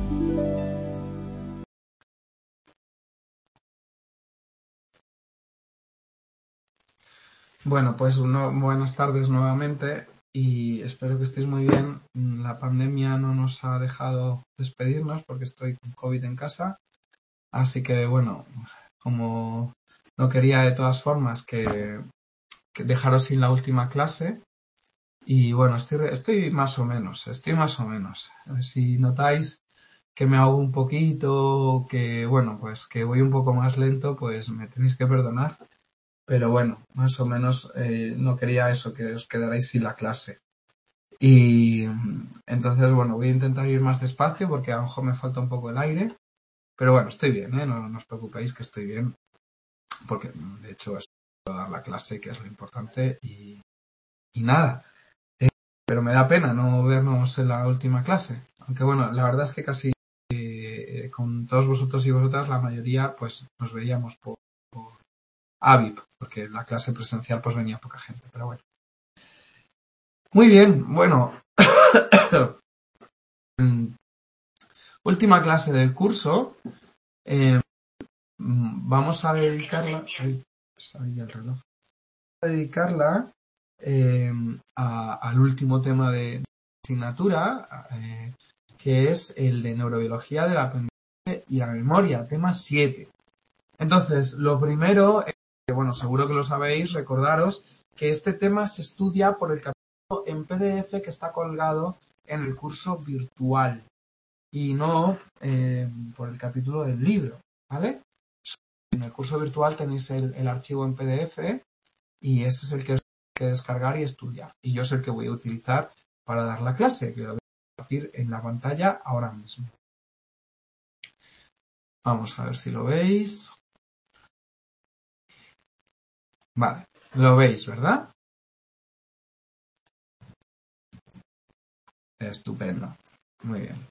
Bueno, pues buenas tardes nuevamente y espero que estéis muy bien. La pandemia no nos ha dejado despedirnos porque estoy con COVID en casa, así que bueno, como no quería de todas formas que dejaros sin la última clase y bueno, estoy más o menos. Si notáis que me ahogo un poquito, que bueno, pues que voy un poco más lento, pues me tenéis que perdonar. Pero bueno, más o menos no quería eso, que os quedarais sin la clase. Y entonces, bueno, voy a intentar ir más despacio porque a lo mejor me falta un poco el aire. Pero bueno, estoy bien, ¿eh? No os preocupéis que estoy bien. Porque de hecho es dar la clase, que es lo importante. Y nada. Pero me da pena no vernos en la última clase. Aunque bueno, la verdad es que casi con todos vosotros y vosotras, la mayoría, pues nos veíamos por Aviv, porque en la clase presencial pues venía poca gente. Pero bueno. Muy bien, bueno, última clase del curso. Eh, vamos a dedicarla. Ay, salía el reloj. Vamos a dedicarla al último tema de asignatura, que es el de neurobiología del aprendizaje y la memoria, tema 7. Entonces, lo primero, que bueno, seguro que lo sabéis, recordaros que este tema se estudia por el capítulo en PDF que está colgado en el curso virtual y no por el capítulo del libro, ¿vale? En el curso virtual tenéis el archivo en PDF y ese es el que os tenéis que descargar y estudiar. Y yo es el que voy a utilizar para dar la clase, que lo voy a compartir en la pantalla ahora mismo. Vamos a ver si lo veis. Vale, lo veis, ¿verdad? Estupendo. Muy bien.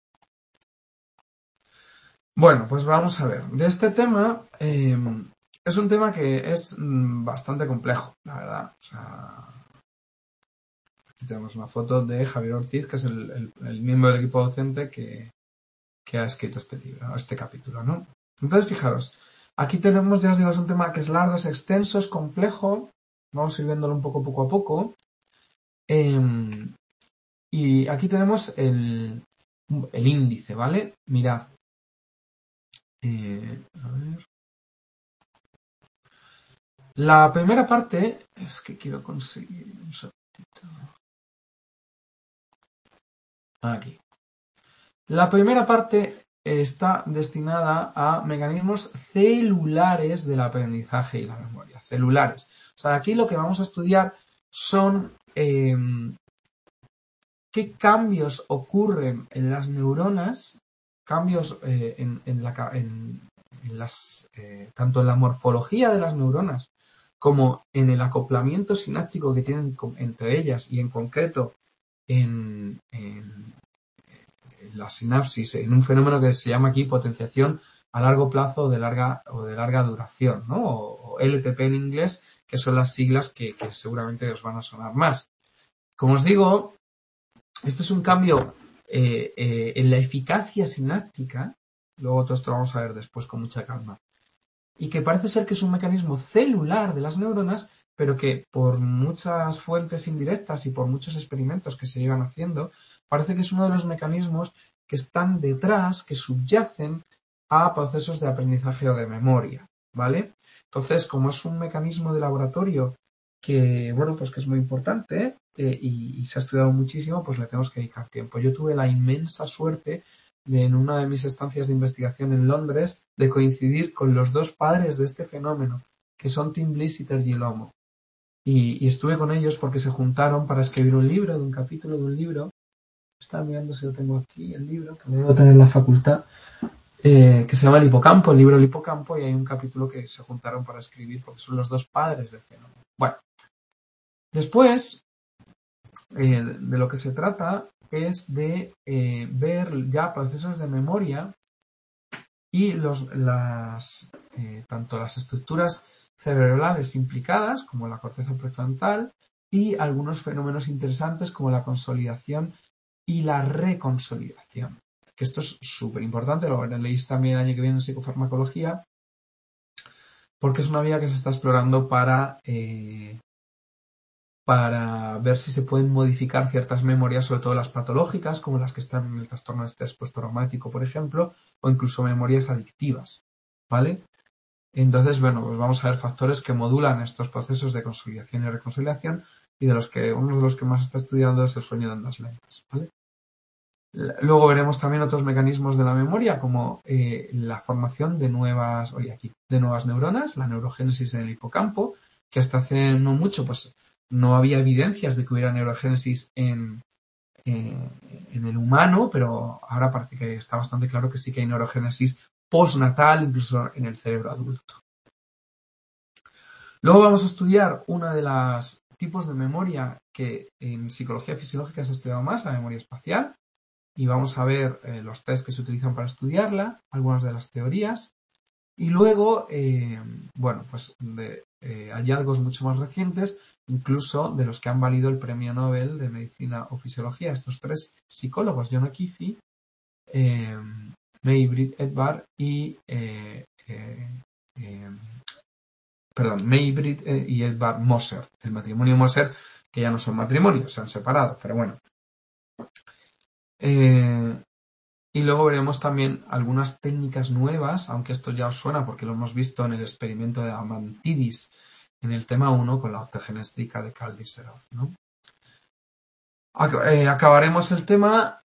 Bueno, pues vamos a ver. De este tema, es un tema que es bastante complejo, la verdad. O sea, aquí tenemos una foto de Javier Ortiz, que es el miembro del equipo docente que ha escrito este libro, este capítulo, ¿no? Entonces, fijaros, aquí tenemos, ya os digo, es un tema que es largo, es extenso, es complejo. Vamos a ir viéndolo un poco a poco. Y aquí tenemos el índice, ¿vale? Mirad. A ver. La primera parte es que quiero conseguir un segundito. Aquí. La primera parte está destinada a mecanismos celulares del aprendizaje y la memoria. Celulares. O sea, aquí lo que vamos a estudiar son qué cambios ocurren en las neuronas, cambios tanto en la morfología de las neuronas como en el acoplamiento sináptico que tienen entre ellas y en concreto en la sinapsis, en un fenómeno que se llama aquí potenciación a largo plazo o de larga duración, ¿no? O LTP en inglés, que son las siglas que seguramente os van a sonar más. Como os digo, este es un cambio en la eficacia sináptica, luego todo esto lo vamos a ver después con mucha calma, y que parece ser que es un mecanismo celular de las neuronas, pero que por muchas fuentes indirectas y por muchos experimentos que se llevan haciendo, parece que es uno de los mecanismos que están detrás, que subyacen a procesos de aprendizaje o de memoria, ¿vale? Entonces, como es un mecanismo de laboratorio que, bueno, pues que es muy importante y se ha estudiado muchísimo, pues le tenemos que dedicar tiempo. Yo tuve la inmensa suerte en una de mis estancias de investigación en Londres de coincidir con los dos padres de este fenómeno, que son Tim Bliss y Terji Lomo. Y estuve con ellos porque se juntaron para escribir un libro, de un capítulo de un libro. Estaba mirando si lo tengo aquí, el libro, que lo debo tener en la facultad, que se llama El Hipocampo, el libro El Hipocampo, y hay un capítulo que se juntaron para escribir porque son los dos padres del fenómeno. Bueno, después de lo que se trata es de ver ya procesos de memoria y tanto las estructuras cerebrales implicadas, como la corteza prefrontal, y algunos fenómenos interesantes como la consolidación y la reconsolidación. que esto es súper importante, lo leéis también el año que viene en psicofarmacología, porque es una vía que se está explorando para ver si se pueden modificar ciertas memorias, sobre todo las patológicas, como las que están en el trastorno de estrés postraumático, por ejemplo, o incluso memorias adictivas, ¿vale? Entonces, bueno, pues vamos a ver factores que modulan estos procesos de consolidación y reconciliación, y uno de los que más está estudiando es el sueño de ondas lentas, ¿vale? Luego veremos también otros mecanismos de la memoria, como la formación de nuevas neuronas, la neurogénesis en el hipocampo, que hasta hace no mucho pues no había evidencias de que hubiera neurogénesis en el humano, pero ahora parece que está bastante claro que sí que hay neurogénesis postnatal, incluso en el cerebro adulto. Luego vamos a estudiar una de los tipos de memoria que en psicología fisiológica se ha estudiado más, la memoria espacial, y vamos a ver los test que se utilizan para estudiarla, algunas de las teorías, y luego, pues hallazgos mucho más recientes, incluso de los que han valido el premio Nobel de Medicina o Fisiología, estos tres psicólogos, John O'Keefe, May-Britt Edvar y May-Britt y Edvard Moser, el matrimonio Moser, que ya no son matrimonios, se han separado, pero bueno. Y luego veremos también algunas técnicas nuevas, aunque esto ya os suena porque lo hemos visto en el experimento de Amantidis en el tema 1 con la autogenética de Carl Disserov, ¿no? Acabaremos el tema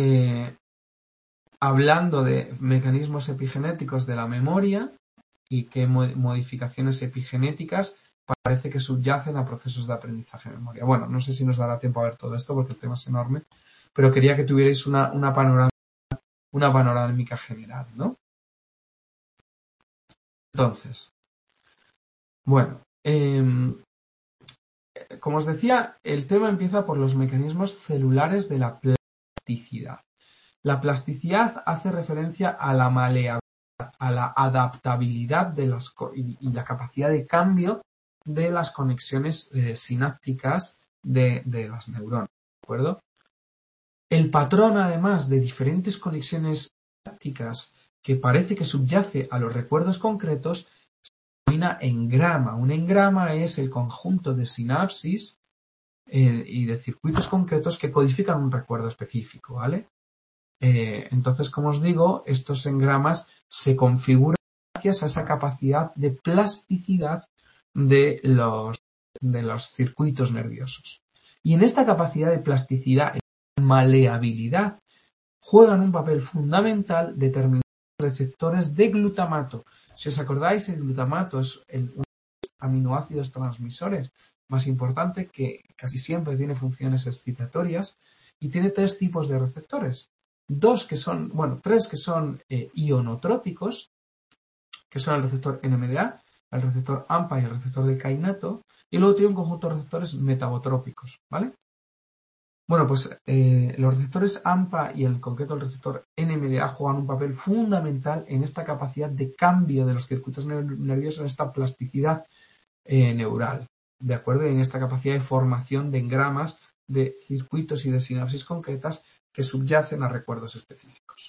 hablando de mecanismos epigenéticos de la memoria y qué modificaciones epigenéticas parece que subyacen a procesos de aprendizaje de memoria. Bueno, no sé si nos dará tiempo a ver todo esto porque el tema es enorme, pero quería que tuvierais una panorámica general, ¿no? Entonces, bueno, como os decía, el tema empieza por los mecanismos celulares de la plasticidad. La plasticidad hace referencia a la maleabilidad, a la adaptabilidad y la capacidad de cambio de las conexiones sinápticas de las neuronas, ¿de acuerdo? El patrón, además de diferentes conexiones sinápticas que parece que subyace a los recuerdos concretos, se denomina engrama. Un engrama es el conjunto de sinapsis y de circuitos concretos que codifican un recuerdo específico, ¿vale? Entonces, como os digo, estos engramas se configuran gracias a esa capacidad de plasticidad de los circuitos nerviosos. Y en esta capacidad de plasticidad y maleabilidad juegan un papel fundamental determinados receptores de glutamato. Si os acordáis, el glutamato es uno de los aminoácidos transmisores más importante que casi siempre tiene funciones excitatorias y tiene tres tipos de receptores. Tres que son ionotrópicos, que son el receptor NMDA, el receptor AMPA y el receptor de kainato, y luego tiene un conjunto de receptores metabotrópicos, ¿vale? Bueno, pues los receptores AMPA y en concreto el receptor NMDA juegan un papel fundamental en esta capacidad de cambio de los circuitos nerviosos, en esta plasticidad neural, ¿de acuerdo? En esta capacidad de formación de engramas de circuitos y de sinapsis concretas que subyacen a recuerdos específicos.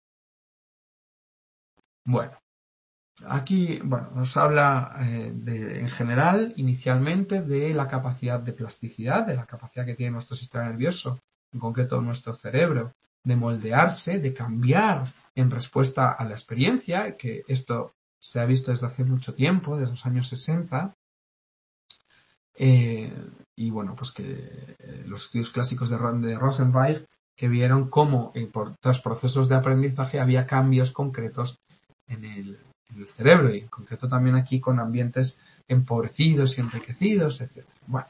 Bueno, aquí nos habla en general, inicialmente, de la capacidad de plasticidad, de la capacidad que tiene nuestro sistema nervioso, en concreto nuestro cerebro, de moldearse, de cambiar en respuesta a la experiencia, que esto se ha visto desde hace mucho tiempo, desde los años 60. Y bueno, pues que los estudios clásicos de Rosenweig que vieron cómo por los procesos de aprendizaje había cambios concretos en el cerebro y en concreto también aquí con ambientes empobrecidos y enriquecidos, etc. Bueno.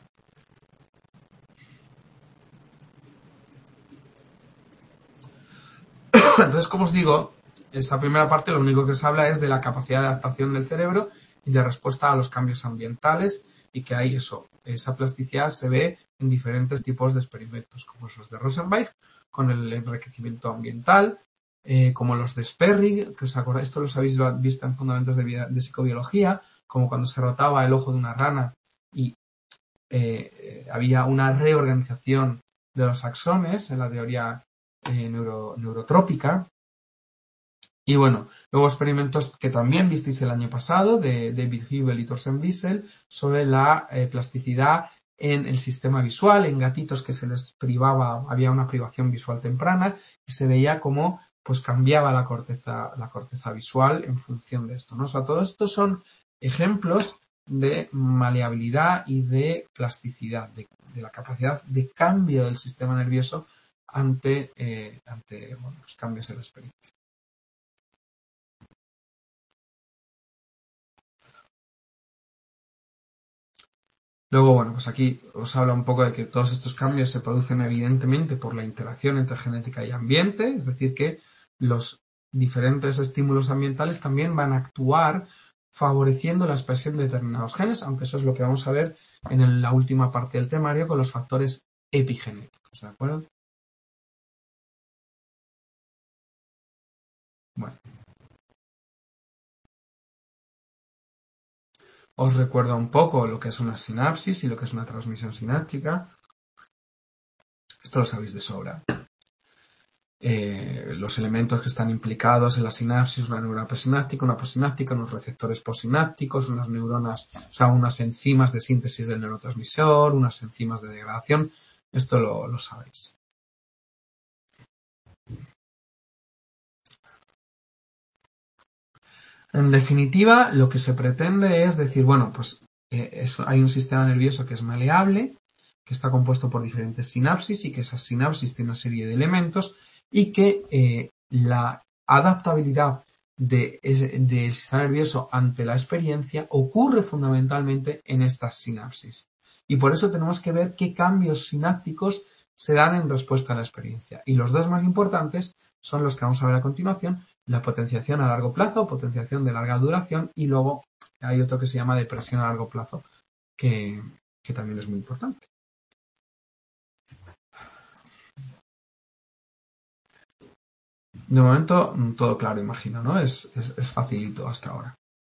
Entonces, como os digo, esta primera parte lo único que os habla es de la capacidad de adaptación del cerebro y de respuesta a los cambios ambientales y que hay esa plasticidad se ve en diferentes tipos de experimentos, como los de Rosenweig, con el enriquecimiento ambiental, como los de Sperry, que os acordáis, esto los habéis visto en Fundamentos de Psicobiología, como cuando se rotaba el ojo de una rana y había una reorganización de los axones en la teoría neurotrópica. Y bueno, luego experimentos que también visteis el año pasado de David Hubel y Thorsten Wiesel sobre la plasticidad en el sistema visual, en gatitos que se les privaba, había una privación visual temprana y se veía cómo pues cambiaba la corteza visual en función de esto, ¿no? O sea, todo esto son ejemplos de maleabilidad y de plasticidad, de la capacidad de cambio del sistema nervioso ante bueno, los cambios de la experiencia. Luego, bueno, pues aquí os habla un poco de que todos estos cambios se producen evidentemente por la interacción entre genética y ambiente, es decir, que los diferentes estímulos ambientales también van a actuar favoreciendo la expresión de determinados genes, aunque eso es lo que vamos a ver en la última parte del temario con los factores epigenéticos, ¿de acuerdo? Bueno. Os recuerdo un poco lo que es una sinapsis y lo que es una transmisión sináptica. Esto lo sabéis de sobra. Los elementos que están implicados en la sinapsis, una neurona presináptica, una posináptica, unos receptores posinápticos, unas neuronas, o sea, unas enzimas de síntesis del neurotransmisor, unas enzimas de degradación. Esto lo sabéis. En definitiva, lo que se pretende es decir, bueno, pues hay un sistema nervioso que es maleable, que está compuesto por diferentes sinapsis y que esas sinapsis tienen una serie de elementos y que la adaptabilidad del sistema nervioso ante la experiencia ocurre fundamentalmente en estas sinapsis. Y por eso tenemos que ver qué cambios sinápticos se dan en respuesta a la experiencia. Y los dos más importantes son los que vamos a ver a continuación, la potenciación a largo plazo, potenciación de larga duración y luego hay otro que se llama depresión a largo plazo, que también es muy importante. De momento, todo claro, imagino, ¿no? Es facilito hasta ahora.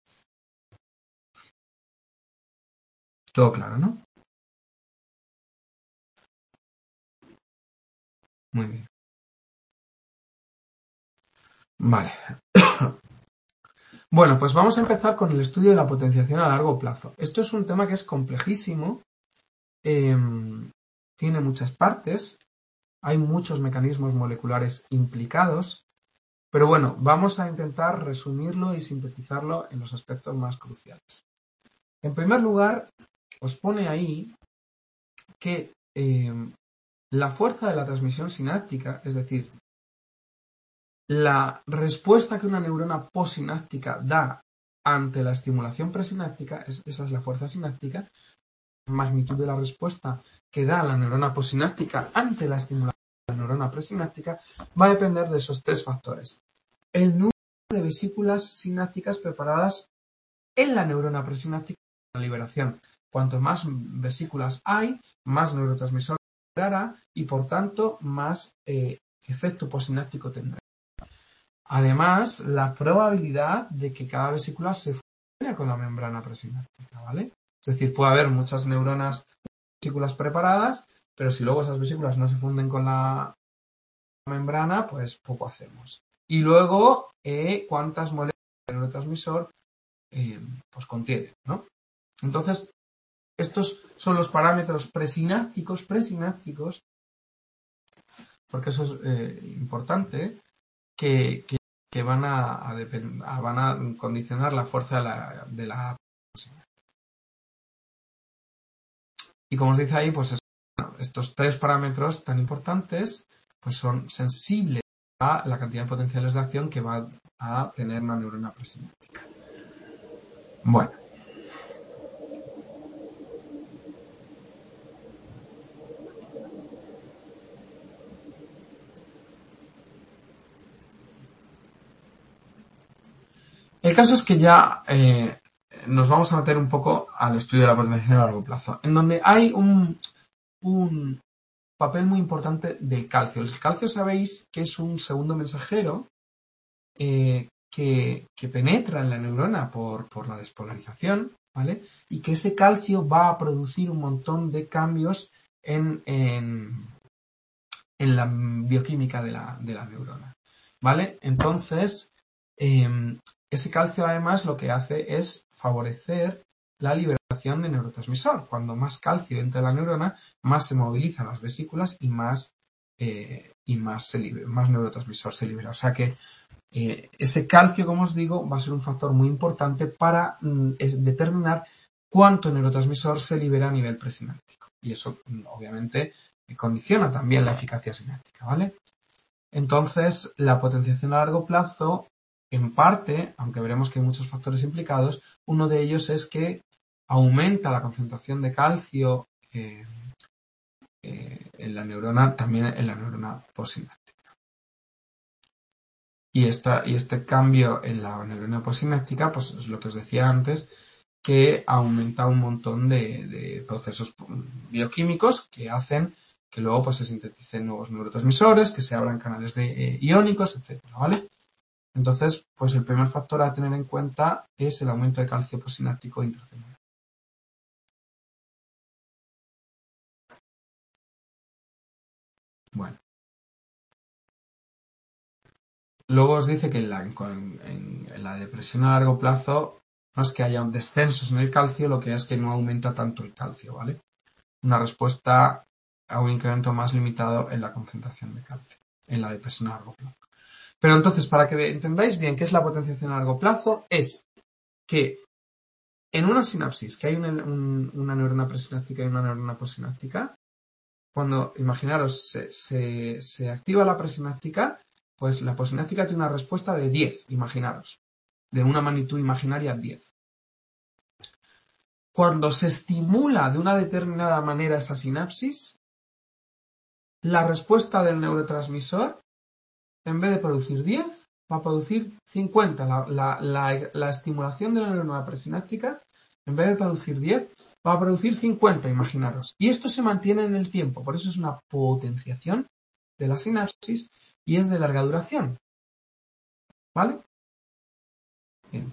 Todo claro, ¿no? Muy bien. Vale. Bueno, pues vamos a empezar con el estudio de la potenciación a largo plazo. Esto es un tema que es complejísimo, tiene muchas partes, hay muchos mecanismos moleculares implicados, pero bueno, vamos a intentar resumirlo y sintetizarlo en los aspectos más cruciales. En primer lugar, os pone ahí que la fuerza de la transmisión sináptica, es decir, la respuesta que una neurona posináptica da ante la estimulación presináptica, esa es la fuerza sináptica, la magnitud de la respuesta que da la neurona posináptica ante la estimulación de la neurona presináptica va a depender de esos tres factores. El número de vesículas sinápticas preparadas en la neurona presináptica para la liberación. Cuanto más vesículas hay, más neurotransmisor liberará y por tanto más efecto posináptico tendrá. Además, la probabilidad de que cada vesícula se fusione con la membrana presináptica, ¿vale? Es decir, puede haber muchas neuronas, vesículas preparadas, pero si luego esas vesículas no se funden con la membrana, pues poco hacemos. Y luego, cuántas moléculas de neurotransmisor pues contiene, ¿no? Entonces, estos son los parámetros presinápticos, porque eso es importante, que van a condicionar la fuerza de la y como os dice ahí, pues estos tres parámetros tan importantes pues son sensibles a la cantidad de potenciales de acción que va a tener una neurona presináptica. Bueno. El caso es que ya nos vamos a meter un poco al estudio de la potenciación a largo plazo, en donde hay un papel muy importante del calcio. El calcio sabéis que es un segundo mensajero que penetra en la neurona por la despolarización, ¿vale? Y que ese calcio va a producir un montón de cambios en en la bioquímica de la neurona, ¿vale? Entonces, ese calcio además lo que hace es favorecer la liberación de neurotransmisor. Cuando más calcio entra en la neurona, más se movilizan las vesículas y más neurotransmisor se libera. O sea que ese calcio, como os digo, va a ser un factor muy importante para determinar cuánto neurotransmisor se libera a nivel presináptico. Y eso, obviamente, condiciona también la eficacia sináptica, ¿vale? Entonces, la potenciación a largo plazo, en parte, aunque veremos que hay muchos factores implicados, uno de ellos es que aumenta la concentración de calcio en la neurona, también en la neurona postsináptica. Y este cambio en la neurona postsináptica, pues es lo que os decía antes, que aumenta un montón de procesos bioquímicos que hacen que luego pues, se sinteticen nuevos neurotransmisores, que se abran canales iónicos, etcétera, ¿vale? Entonces, pues el primer factor a tener en cuenta es el aumento de calcio postsináptico intracelular. Bueno. Luego os dice que en la depresión a largo plazo no es que haya un descenso en el calcio, lo que es que no aumenta tanto el calcio, ¿vale? Una respuesta a un incremento más limitado en la concentración de calcio, en la depresión a largo plazo. Pero entonces, para que entendáis bien qué es la potenciación a largo plazo, es que en una sinapsis, que hay una neurona presináptica y una neurona postsináptica, cuando, imaginaros, se activa la presináptica, pues la postsináptica tiene una respuesta de 10, imaginaros, de una magnitud imaginaria 10. Cuando se estimula de una determinada manera esa sinapsis, la respuesta del neurotransmisor, en vez de producir 10, va a producir 50. La estimulación de la neurona presináptica, en vez de producir 10, va a producir 50, imaginaros. Y esto se mantiene en el tiempo, por eso es una potenciación de la sinapsis y es de larga duración. ¿Vale? Bien.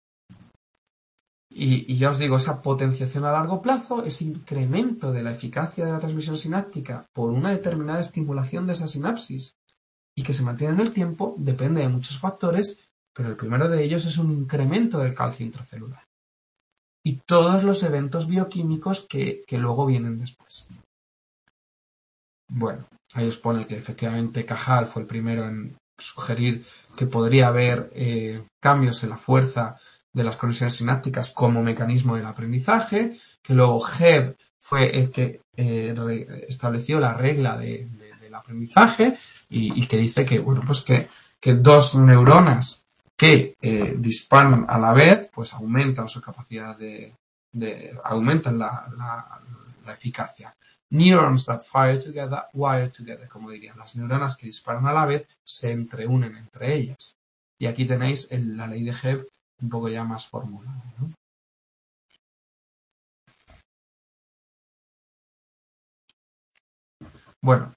Y ya os digo, esa potenciación a largo plazo, ese incremento de la eficacia de la transmisión sináptica por una determinada estimulación de esa sinapsis y que se mantiene en el tiempo, depende de muchos factores, pero el primero de ellos es un incremento del calcio intracelular. Y todos los eventos bioquímicos que luego vienen después. Bueno, ahí os pone que efectivamente Cajal fue el primero en sugerir que podría haber cambios en la fuerza de las conexiones sinápticas como mecanismo del aprendizaje, que luego Hebb fue el que estableció la regla del aprendizaje y que dice que, bueno, pues que dos neuronas que disparan a la vez, pues aumentan su capacidad aumentan la eficacia. Neurons that fire together, wire together, como dirían. Las neuronas que disparan a la vez se entreúnen entre ellas. Y aquí tenéis la ley de Hebb un poco ya más formulada, ¿no? Bueno,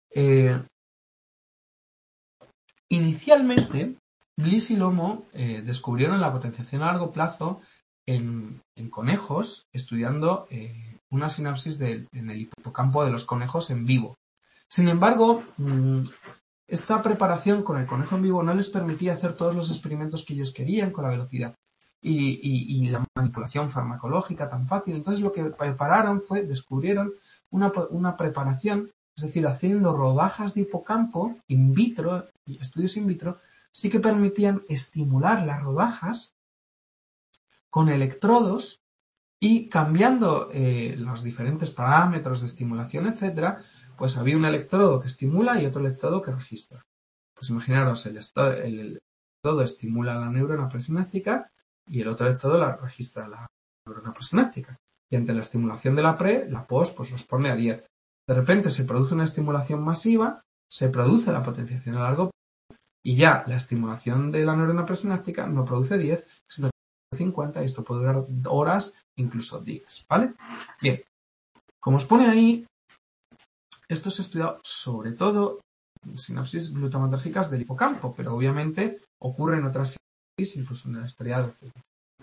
inicialmente Bliss y Lomo descubrieron la potenciación a largo plazo en conejos estudiando una sinapsis en el hipocampo de los conejos en vivo. Sin embargo, esta preparación con el conejo en vivo no les permitía hacer todos los experimentos que ellos querían con la velocidad y la manipulación farmacológica tan fácil. Entonces lo que prepararon descubrieron una preparación, es decir, haciendo rodajas de hipocampo in vitro, estudios in vitro, sí que permitían estimular las rodajas con electrodos y cambiando los diferentes parámetros de estimulación, etcétera, pues había un electrodo que estimula y otro electrodo que registra. Pues imaginaros, el electrodo estimula la neurona presináptica y el otro electrodo la registra la neurona presináptica. Y ante la estimulación de la post, pues los pone a 10. De repente se produce una estimulación masiva, se produce la potenciación a largo plazo y ya la estimulación de la neurona presináptica no produce 10, sino 50 y esto puede durar horas, incluso días, ¿vale? Bien, como os pone ahí, esto se ha estudiado sobre todo en sinapsis glutamatérgicas del hipocampo, pero obviamente ocurre en otras sinapsis, incluso en el estriado, etc.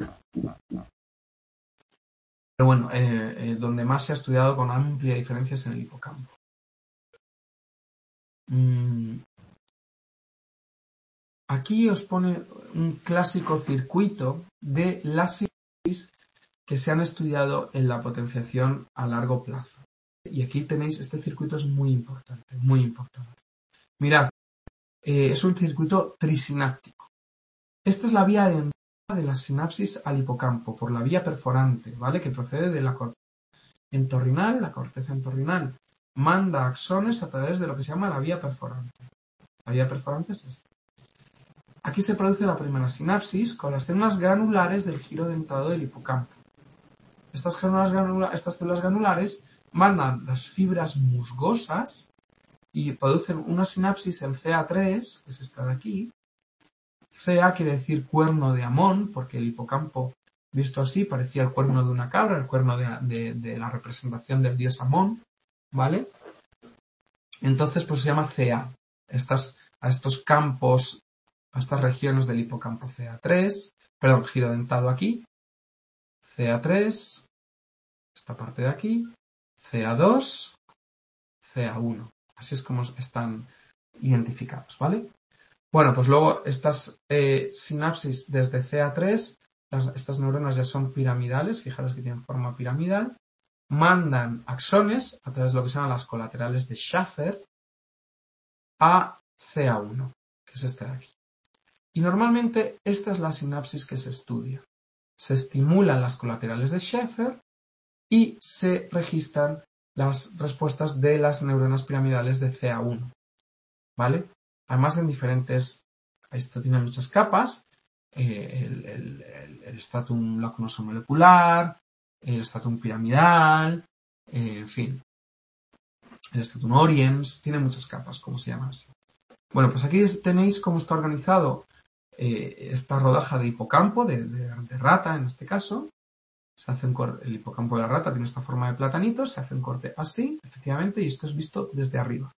Pero bueno, donde más se ha estudiado con amplia diferencia es en el hipocampo. Aquí os pone un clásico circuito de las sinapsis que se han estudiado en la potenciación a largo plazo. Y aquí tenéis, este circuito es muy importante, muy importante. Mirad, es un circuito trisináptico. Esta es la vía de entrada de la sinapsis al hipocampo, por la vía perforante, ¿vale? Que procede de la corteza entorrinal, la corteza entorrinal manda axones a través de lo que se llama la vía perforante. La vía perforante es esta. Aquí se produce la primera sinapsis con las células granulares del giro dentado del hipocampo. Estas células granulares mandan las fibras musgosas y producen una sinapsis en CA3, que es esta de aquí. CA quiere decir cuerno de Amón, porque el hipocampo, visto así, parecía el cuerno de una cabra, el cuerno de la representación del dios Amón, ¿vale? Entonces, pues se llama CA. A estos campos, a estas regiones del hipocampo CA3, perdón, giro dentado aquí, CA3, esta parte de aquí, CA2, CA1. Así es como están identificados, ¿vale? Bueno, pues luego estas sinapsis desde CA3, estas neuronas ya son piramidales, fijaros que tienen forma piramidal, mandan axones a través de lo que se llaman las colaterales de Schaffer a CA1, que es este de aquí. Y normalmente esta es la sinapsis que se estudia. Se estimulan las colaterales de Schaffer y se registran las respuestas de las neuronas piramidales de CA1, ¿vale? Además en diferentes, esto tiene muchas capas, el stratum lacunoso-molecular, el stratum piramidal, en fin, el stratum oriens, tiene muchas capas, como se llama así. Bueno, pues aquí tenéis cómo está organizado esta rodaja de hipocampo, de rata en este caso. Se hace el hipocampo de la rata tiene esta forma de platanito, se hace un corte así, efectivamente, y esto es visto desde arriba.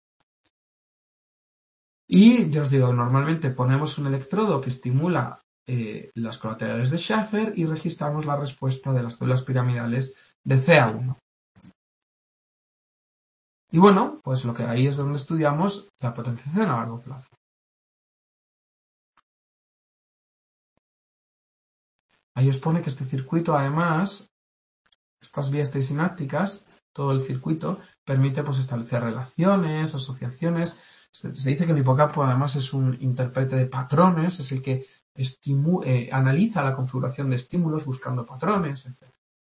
Y ya os digo, normalmente ponemos un electrodo que estimula las colaterales de Schaffer y registramos la respuesta de las células piramidales de CA1. Y bueno, pues lo que ahí es donde estudiamos la potenciación a largo plazo. Ahí os pone que este circuito, además, estas vías trisinápticas, todo el circuito, permite pues establecer relaciones, asociaciones. Se dice que el hipocampo además es un intérprete de patrones, es el que analiza la configuración de estímulos buscando patrones, etc.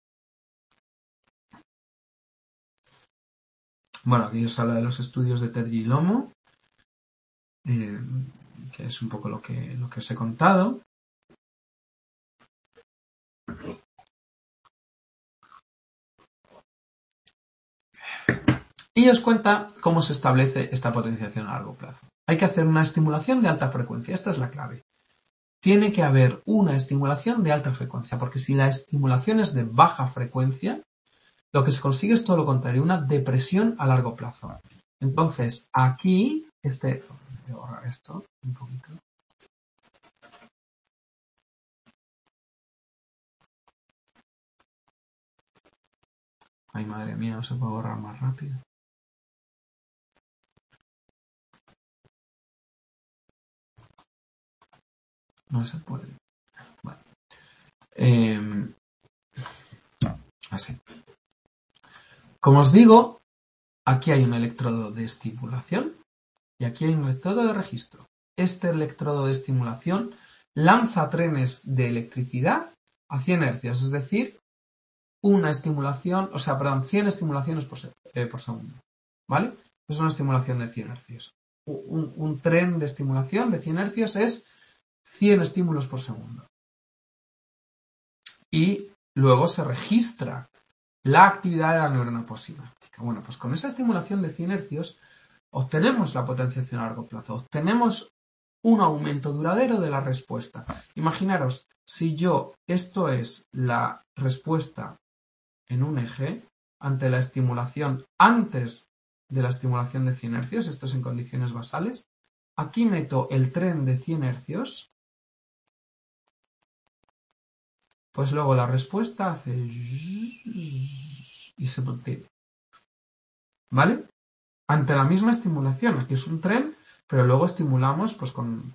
Bueno, aquí os habla de los estudios de Terji y Lomo, que es un poco lo que os he contado. Y os cuenta cómo se establece esta potenciación a largo plazo. Hay que hacer una estimulación de alta frecuencia, esta es la clave. Tiene que haber una estimulación de alta frecuencia, porque si la estimulación es de baja frecuencia, lo que se consigue es todo lo contrario, una depresión a largo plazo. Entonces, aquí, voy a borrar esto un poquito. Ay, madre mía, no se puede borrar más rápido. No se puede. Vale. Así. Como os digo, aquí hay un electrodo de estimulación y aquí hay un electrodo de registro. Este electrodo de estimulación lanza trenes de electricidad a 100 hercios, es decir, una estimulación, 100 estimulaciones por segundo. ¿Vale? Es una estimulación de 100 hercios. Un tren de estimulación de 100 hercios es 100 estímulos por segundo. Y luego se registra la actividad de la neurona postsináptica. Bueno, pues con esa estimulación de 100 hercios obtenemos la potenciación a largo plazo, obtenemos un aumento duradero de la respuesta. Imaginaros, si esto es la respuesta en un eje ante la estimulación antes de la estimulación de 100 hercios, esto es en condiciones basales, aquí meto el tren de 100 hercios, pues luego la respuesta hace y se mantiene. ¿Vale? ante la misma estimulación. Aquí es un tren, pero luego estimulamos pues con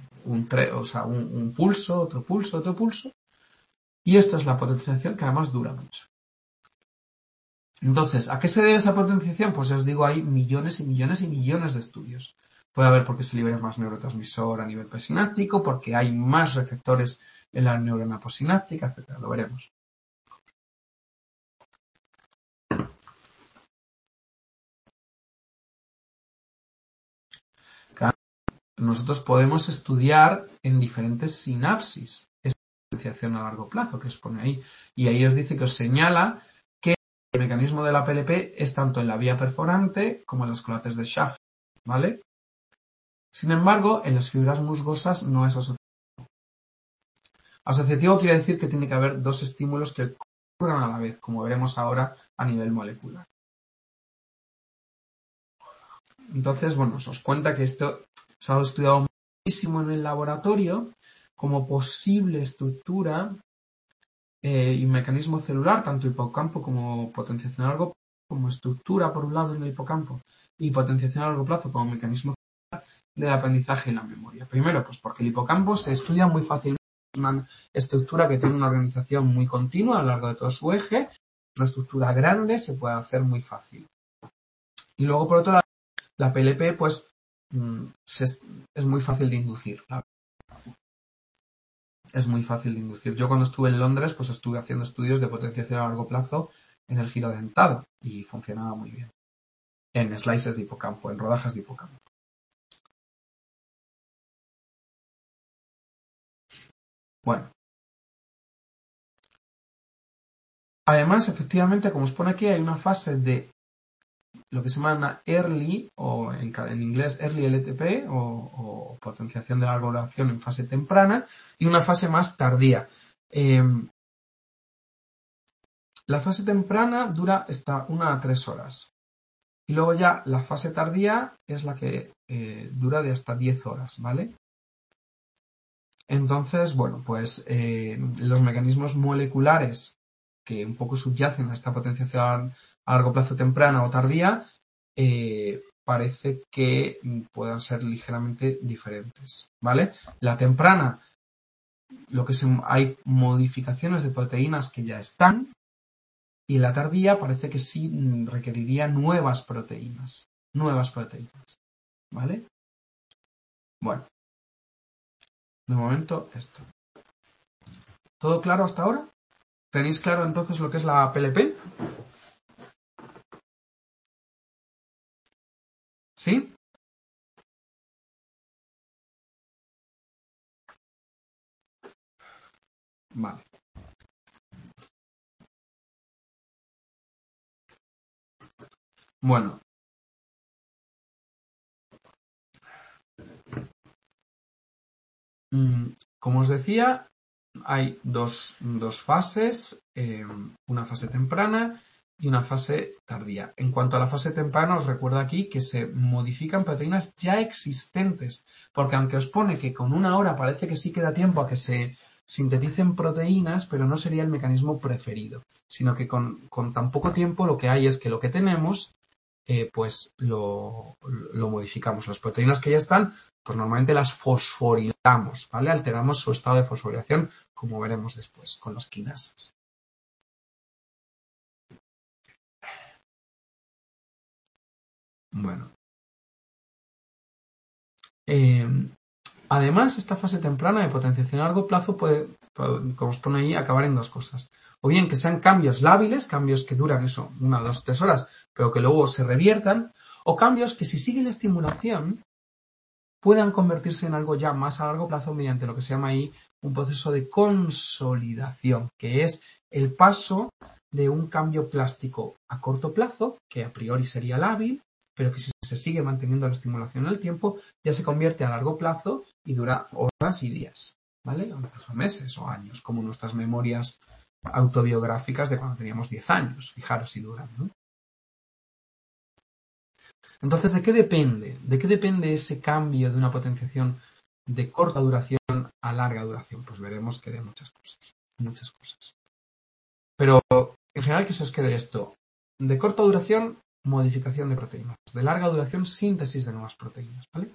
un pulso, otro pulso, otro pulso. Y esto es la potenciación que además dura mucho. Entonces, ¿a qué se debe esa potenciación? Pues ya os digo, hay millones y millones y millones de estudios. Puede haber porque se libera más neurotransmisor a nivel presináptico, porque hay más receptores en la neurona posináptica, etcétera. Lo veremos. Nosotros podemos estudiar en diferentes sinapsis esta potenciación a largo plazo que os pone ahí. Y ahí os dice que os señala que el mecanismo de la PLP es tanto en la vía perforante como en las colates de Schaff, ¿vale? Sin embargo, en las fibras musgosas no es asociativo. Asociativo quiere decir que tiene que haber dos estímulos que ocurran a la vez, como veremos ahora a nivel molecular. Entonces, bueno, os cuenta que esto se ha estudiado muchísimo en el laboratorio como posible estructura y mecanismo celular, tanto hipocampo como potenciación a largo plazo, como estructura por un lado en el hipocampo y potenciación a largo plazo como mecanismo celular del aprendizaje y la memoria. Primero, pues porque el hipocampo se estudia muy fácilmente, es una estructura que tiene una organización muy continua a lo largo de todo su eje, una estructura grande, se puede hacer muy fácil. Y luego, por otro lado, la PLP, pues, es muy fácil de inducir. Es muy fácil de inducir. Yo cuando estuve en Londres, pues estuve haciendo estudios de potenciación a largo plazo en el giro dentado y funcionaba muy bien. En slices de hipocampo, en rodajas de hipocampo. Bueno. Además, efectivamente, como os pone aquí, hay una fase de lo que se llama early, o en inglés early LTP, o potenciación de larga duración en fase temprana, y una fase más tardía. La fase temprana dura hasta 1 a 3 horas. Y luego ya la fase tardía es la que dura de hasta 10 horas, ¿vale? Entonces, bueno, pues los mecanismos moleculares que un poco subyacen a esta potenciación a largo plazo temprana o tardía, parece que puedan ser ligeramente diferentes, ¿vale? La temprana, hay modificaciones de proteínas que ya están, y la tardía parece que sí requeriría nuevas proteínas, ¿vale? Bueno, de momento esto. ¿Todo claro hasta ahora? ¿Tenéis claro entonces lo que es la PLP? ¿Sí? Vale. Bueno. Como os decía, hay dos fases, una fase temprana y una fase tardía. En cuanto a la fase temprana, os recuerdo aquí que se modifican proteínas ya existentes, porque aunque os pone que con 1 hora parece que sí queda tiempo a que se sinteticen proteínas, pero no sería el mecanismo preferido, sino que con tan poco tiempo lo que hay es que lo que tenemos, pues lo modificamos. Las proteínas que ya están, pues normalmente las fosforilamos, ¿vale? Alteramos su estado de fosforilación, como veremos después con las quinasas. Bueno. Además, esta fase temprana de potenciación a largo plazo puede, como os pone ahí, acabar en 2 cosas. O bien que sean cambios lábiles, cambios que duran 1, 2, 3 horas, pero que luego se reviertan, o cambios que si sigue la estimulación puedan convertirse en algo ya más a largo plazo mediante lo que se llama ahí un proceso de consolidación, que es el paso de un cambio plástico a corto plazo, que a priori sería lábil, pero que si se sigue manteniendo la estimulación en el tiempo, ya se convierte a largo plazo y dura horas y días, ¿vale? O incluso meses o años, como nuestras memorias autobiográficas de cuando teníamos 10 años. Fijaros si duran, ¿no? Entonces, ¿de qué depende? ¿De qué depende ese cambio de una potenciación de corta duración a larga duración? Pues veremos que de muchas cosas. Muchas cosas. Pero, en general, que se os quede esto. De corta duración, modificación de proteínas. De larga duración, síntesis de nuevas proteínas, ¿vale?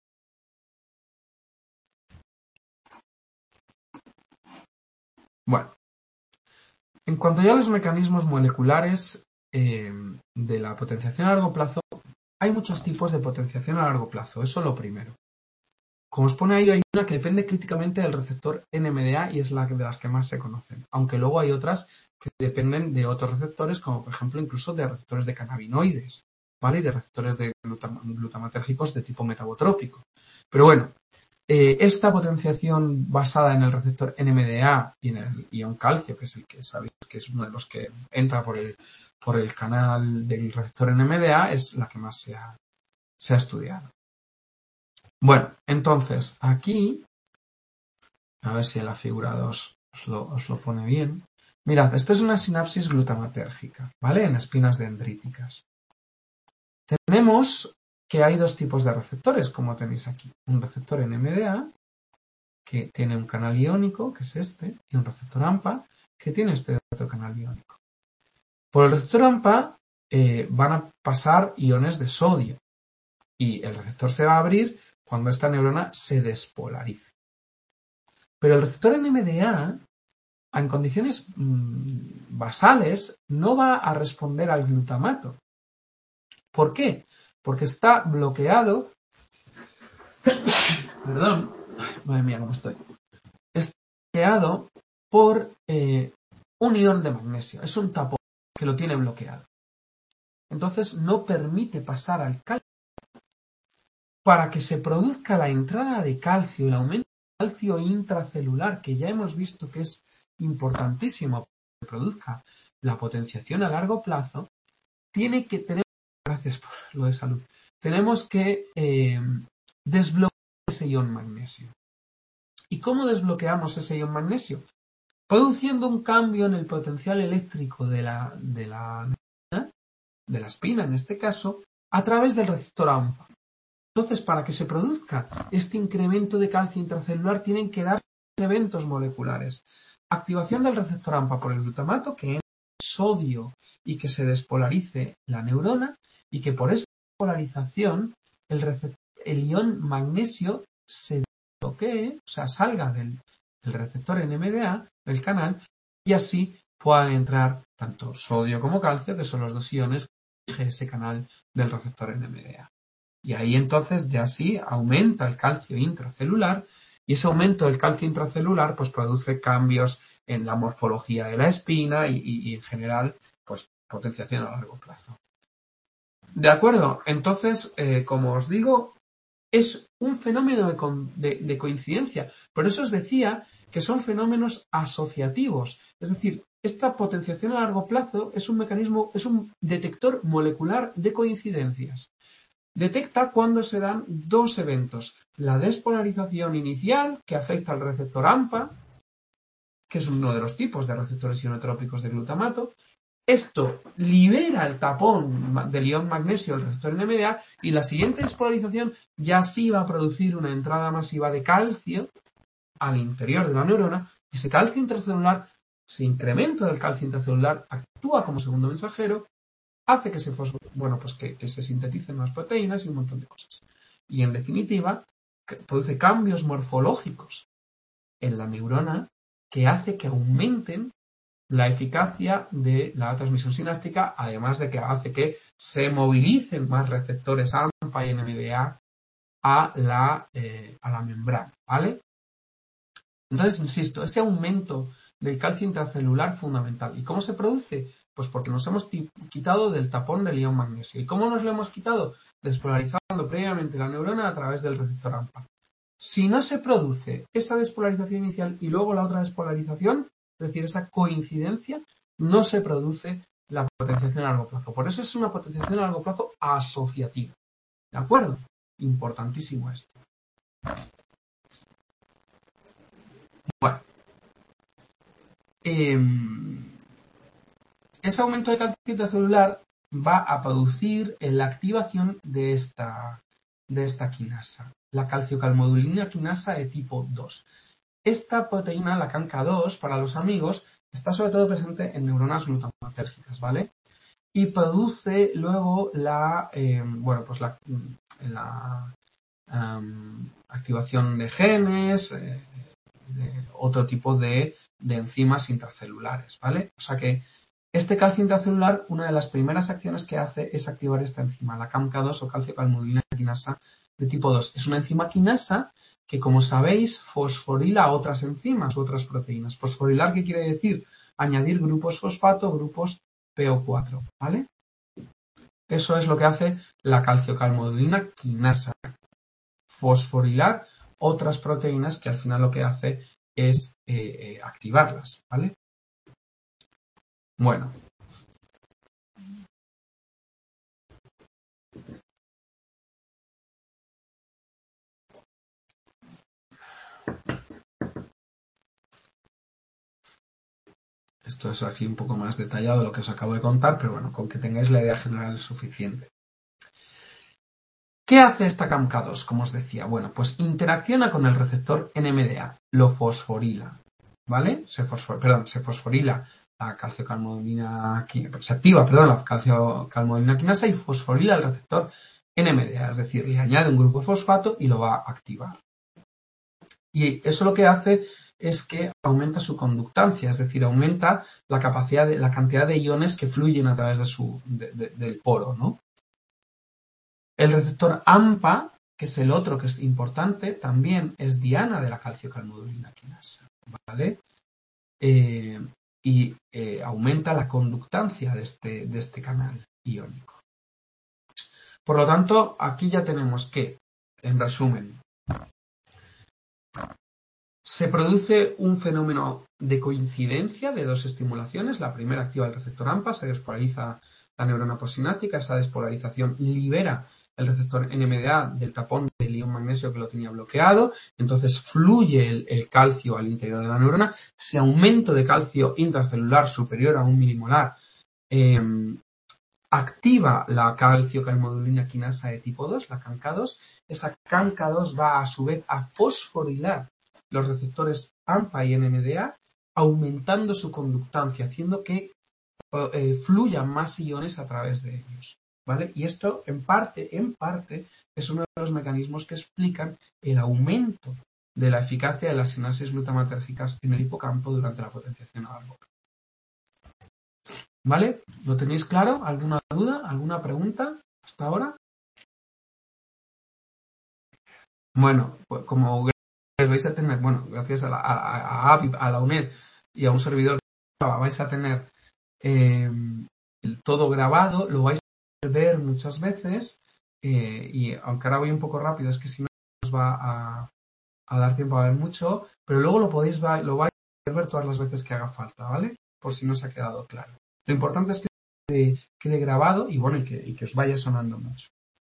Bueno, en cuanto ya a los mecanismos moleculares de la potenciación a largo plazo, hay muchos tipos de potenciación a largo plazo. Eso es lo primero. Como os pone ahí, hay una que depende críticamente del receptor NMDA y es la de las que más se conocen. Aunque luego hay otras que dependen de otros receptores, como por ejemplo incluso de receptores de cannabinoides, ¿vale? Y de receptores de glutamatérgicos de tipo metabotrópico. Pero bueno, esta potenciación basada en el receptor NMDA y en el ion calcio, que es el que sabéis que es uno de los que entra por el canal del receptor NMDA, es la que más se ha estudiado. Bueno, entonces aquí, a ver si en la figura 2 os lo pone bien. Mirad, esto es una sinapsis glutamatérgica, ¿vale? En espinas dendríticas. Tenemos que hay dos tipos de receptores, como tenéis aquí. Un receptor NMDA, que tiene un canal iónico, que es este, y un receptor AMPA, que tiene este otro canal iónico. Por el receptor AMPA van a pasar iones de sodio y el receptor se va a abrir cuando esta neurona se despolarice. Pero el receptor NMDA, en condiciones basales, no va a responder al glutamato. ¿Por qué? Porque está bloqueado. Perdón. Madre mía, cómo estoy. Está bloqueado por un ion de magnesio. Es un tapón que lo tiene bloqueado. Entonces no permite pasar al calcio. Para que se produzca la entrada de calcio, el aumento de calcio intracelular, que ya hemos visto que es importantísimo para que se produzca la potenciación a largo plazo, tiene que tener. Gracias por lo de salud. Tenemos que desbloquear ese ion magnesio. ¿Y cómo desbloqueamos ese ion magnesio? Produciendo un cambio en el potencial eléctrico de la espina, en este caso, a través del receptor AMPA. Entonces, para que se produzca este incremento de calcio intracelular, tienen que dar eventos moleculares. Activación del receptor AMPA por el glutamato, que entra sodio y que se despolarice la neurona, y que por esa polarización el ion magnesio se desbloquee, o sea, salga del receptor NMDA, del canal, y así puedan entrar tanto sodio como calcio, que son los dos iones que rigen ese canal del receptor NMDA. Y ahí entonces ya sí aumenta el calcio intracelular y ese aumento del calcio intracelular pues produce cambios en la morfología de la espina y en general pues potenciación a largo plazo. ¿De acuerdo? Entonces, como os digo, es un fenómeno de coincidencia. Por eso os decía que son fenómenos asociativos. Es decir, esta potenciación a largo plazo es un mecanismo, es un detector molecular de coincidencias. Detecta cuando se dan dos eventos. La despolarización inicial, que afecta al receptor AMPA, que es uno de los tipos de receptores ionotrópicos de glutamato. Esto libera el tapón del ion magnesio del receptor NMDA y la siguiente despolarización ya sí va a producir una entrada masiva de calcio al interior de la neurona y ese calcio intracelular, ese incremento del calcio intracelular actúa como segundo mensajero, hace que que se sinteticen más proteínas y un montón de cosas. Y en definitiva, produce cambios morfológicos en la neurona que hace que aumenten la eficacia de la transmisión sináptica, además de que hace que se movilicen más receptores AMPA y NMDA a la membrana, ¿vale? Entonces, insisto, ese aumento del calcio intracelular fundamental. ¿Y cómo se produce? Pues porque nos hemos quitado del tapón del ion magnesio. ¿Y cómo nos lo hemos quitado? Despolarizando previamente la neurona a través del receptor AMPA. Si no se produce esa despolarización inicial y luego la otra despolarización, es decir, esa coincidencia, no se produce la potenciación a largo plazo. Por eso es una potenciación a largo plazo asociativa. ¿De acuerdo? Importantísimo esto. Bueno. Ese aumento de calcio intracelular va a producir la activación de esta quinasa, la calciocalmodulina quinasa de tipo 2. Esta proteína, la CANCA2, para los amigos, está sobre todo presente en neuronas glutamatérgicas, ¿vale? y produce luego la activación de genes, de otro tipo de enzimas intracelulares, ¿vale? O sea que este calcio intracelular, una de las primeras acciones que hace es activar esta enzima, la CAMK2 o calcio-calmodulina quinasa de tipo 2. Es una enzima quinasa que, como sabéis, fosforila otras enzimas, otras proteínas. Fosforilar, ¿qué quiere decir? Añadir grupos fosfato, grupos PO4, ¿vale? Eso es lo que hace la calcio-calmodulina quinasa. Fosforilar otras proteínas que al final lo que hace es activarlas, ¿vale? Bueno. Esto es aquí un poco más detallado lo que os acabo de contar, pero bueno, con que tengáis la idea general es suficiente. ¿Qué hace esta CAMK2? Como os decía, bueno, pues interacciona con el receptor NMDA, lo fosforila, ¿vale? Se fosforila la calciocalmodulina, se activa, la calciocalmodulina quinasa y fosforila el receptor NMDA, es decir, le añade un grupo fosfato y lo va a activar. Y eso lo que hace es que aumenta su conductancia, es decir, aumenta la cantidad de iones que fluyen a través del poro, ¿no? El receptor AMPA, que es el otro que es importante, también es diana de la calciocalmodulina quinasa, ¿vale? Aumenta la conductancia de este canal iónico. Por lo tanto, aquí ya tenemos que, en resumen, se produce un fenómeno de coincidencia de dos estimulaciones. La primera activa el receptor AMPA, se despolariza la neurona postsináptica, esa despolarización libera el receptor NMDA del tapón del ion magnesio que lo tenía bloqueado, entonces fluye el calcio al interior de la neurona, ese aumento de calcio intracelular superior a 1 milimolar activa la calcio-calmodulina quinasa de tipo 2, la CAMK2. Esa CAMK2 va a su vez a fosforilar los receptores AMPA y NMDA, aumentando su conductancia, haciendo que fluyan más iones a través de ellos, ¿vale? Y esto, en parte, es uno de los mecanismos que explican el aumento de la eficacia de las sinapsis glutamatérgicas en el hipocampo durante la potenciación análoga. ¿Vale? ¿Lo tenéis claro? ¿Alguna duda? ¿Alguna pregunta hasta ahora? Bueno, pues como vais a tener, bueno, gracias a la UNED y a un servidor, vais a tener todo grabado, lo vais a ver muchas veces y aunque ahora voy un poco rápido, es que si no os va a dar tiempo a ver mucho, pero luego lo vais a ver todas las veces que haga falta, ¿vale? Por si no os ha quedado claro. Lo importante es que quede grabado y bueno, y que os vaya sonando mucho.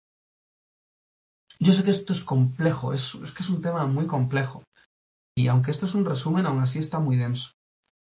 Yo sé que esto es complejo, es que es un tema muy complejo. Y aunque esto es un resumen, aún así está muy denso.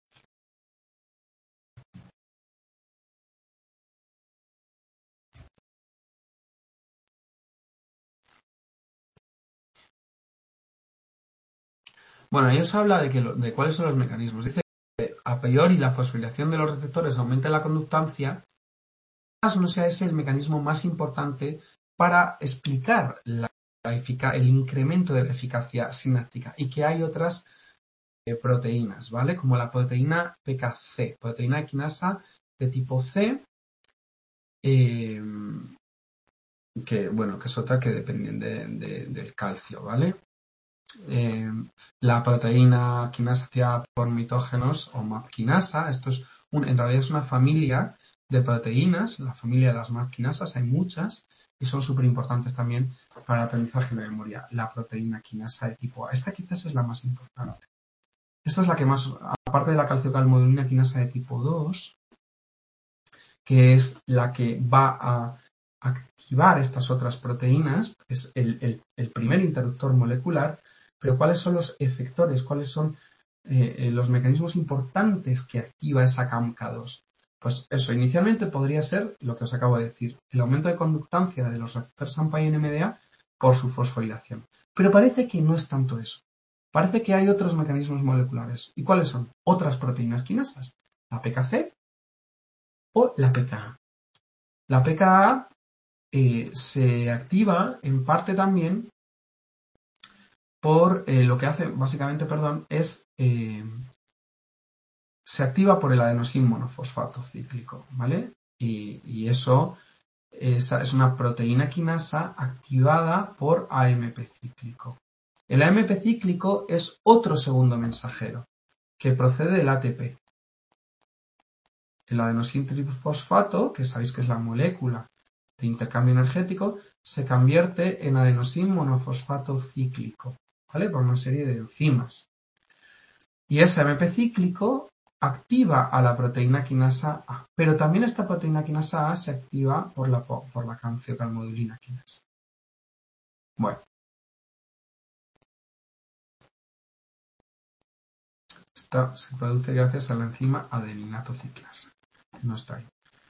Bueno, ahí os habla de cuáles son los mecanismos. Dice que a priori la fosforilación de los receptores aumenta la conductancia, no sea ese el mecanismo más importante para explicar el incremento de la eficacia sináptica y que hay otras proteínas, ¿vale? Como la proteína PKC, proteína quinasa de tipo C, que es otra que depende del calcio, ¿vale? La proteína quinasa por mitógenos o MAP quinasa, esto es en realidad es una familia de proteínas, la familia de las MAP quinasas, hay muchas y son súper importantes también para el aprendizaje de memoria. La proteína quinasa de tipo A, esta quizás es la más importante. Esta es la que más, aparte de la calciocalmodulina quinasa de tipo 2, que es la que va a activar estas otras proteínas, es el primer interruptor molecular, pero ¿cuáles son los efectores? ¿Cuáles son los mecanismos importantes que activa esa CAMK2? Pues eso, inicialmente podría ser lo que os acabo de decir, el aumento de conductancia de los receptores AMPA y NMDA por su fosforilación. Pero parece que no es tanto eso. Parece que hay otros mecanismos moleculares. ¿Y cuáles son? Otras proteínas quinasas. La PKC o la PKA. La pKa se activa en parte también por lo que hace, básicamente, perdón, es se activa por el adenosín monofosfato cíclico, ¿vale? Y eso es una proteína quinasa activada por AMP cíclico. El AMP cíclico es otro segundo mensajero que procede del ATP. El adenosín trifosfato, que sabéis que es la molécula de intercambio energético, se convierte en adenosín monofosfato cíclico, ¿vale? Por una serie de enzimas. Y ese AMP cíclico activa a la proteína quinasa A, pero también esta proteína quinasa A se activa por la canciocarmodulina quinasa. Bueno, esta se produce gracias a la enzima adeninato ciclasa, que no está ahí.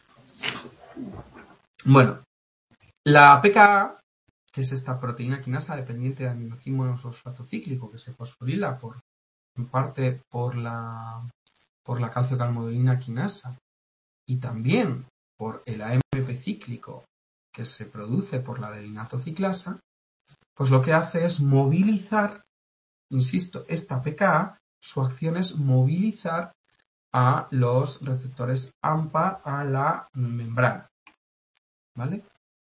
Bueno, la pKa, que es esta proteína quinasa dependiente de adenosín monofosfato cíclico que se fosforila en parte por la calciocalmodulina quinasa y también por el AMP cíclico que se produce por la adeninato ciclasa, pues lo que hace es movilizar, insisto, esta pKa, su acción es movilizar a los receptores AMPA a la membrana, ¿vale?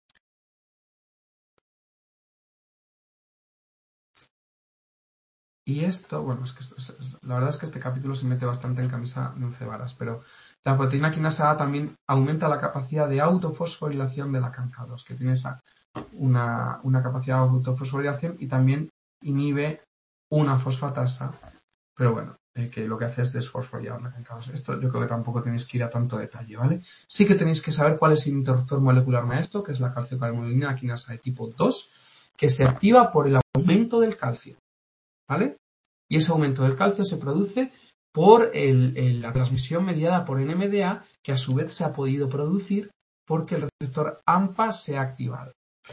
Y esto, bueno, es que la verdad es que este capítulo se mete bastante en camisa de once varas, pero la proteína quinasa A también aumenta la capacidad de autofosforilación de la CANCA2, que tiene una capacidad de autofosforilación y también inhibe una fosfatasa, pero bueno, que lo que hace es desfosforilar la CANCA2. Esto yo creo que tampoco tenéis que ir a tanto detalle, ¿vale? Sí que tenéis que saber cuál es el interruptor molecular maestro, que es la calciocalmodulina quinasa de tipo 2, que se activa por el aumento del calcio, ¿vale? Y ese aumento del calcio se produce por la transmisión mediada por NMDA, que a su vez se ha podido producir porque el receptor AMPA se ha activado.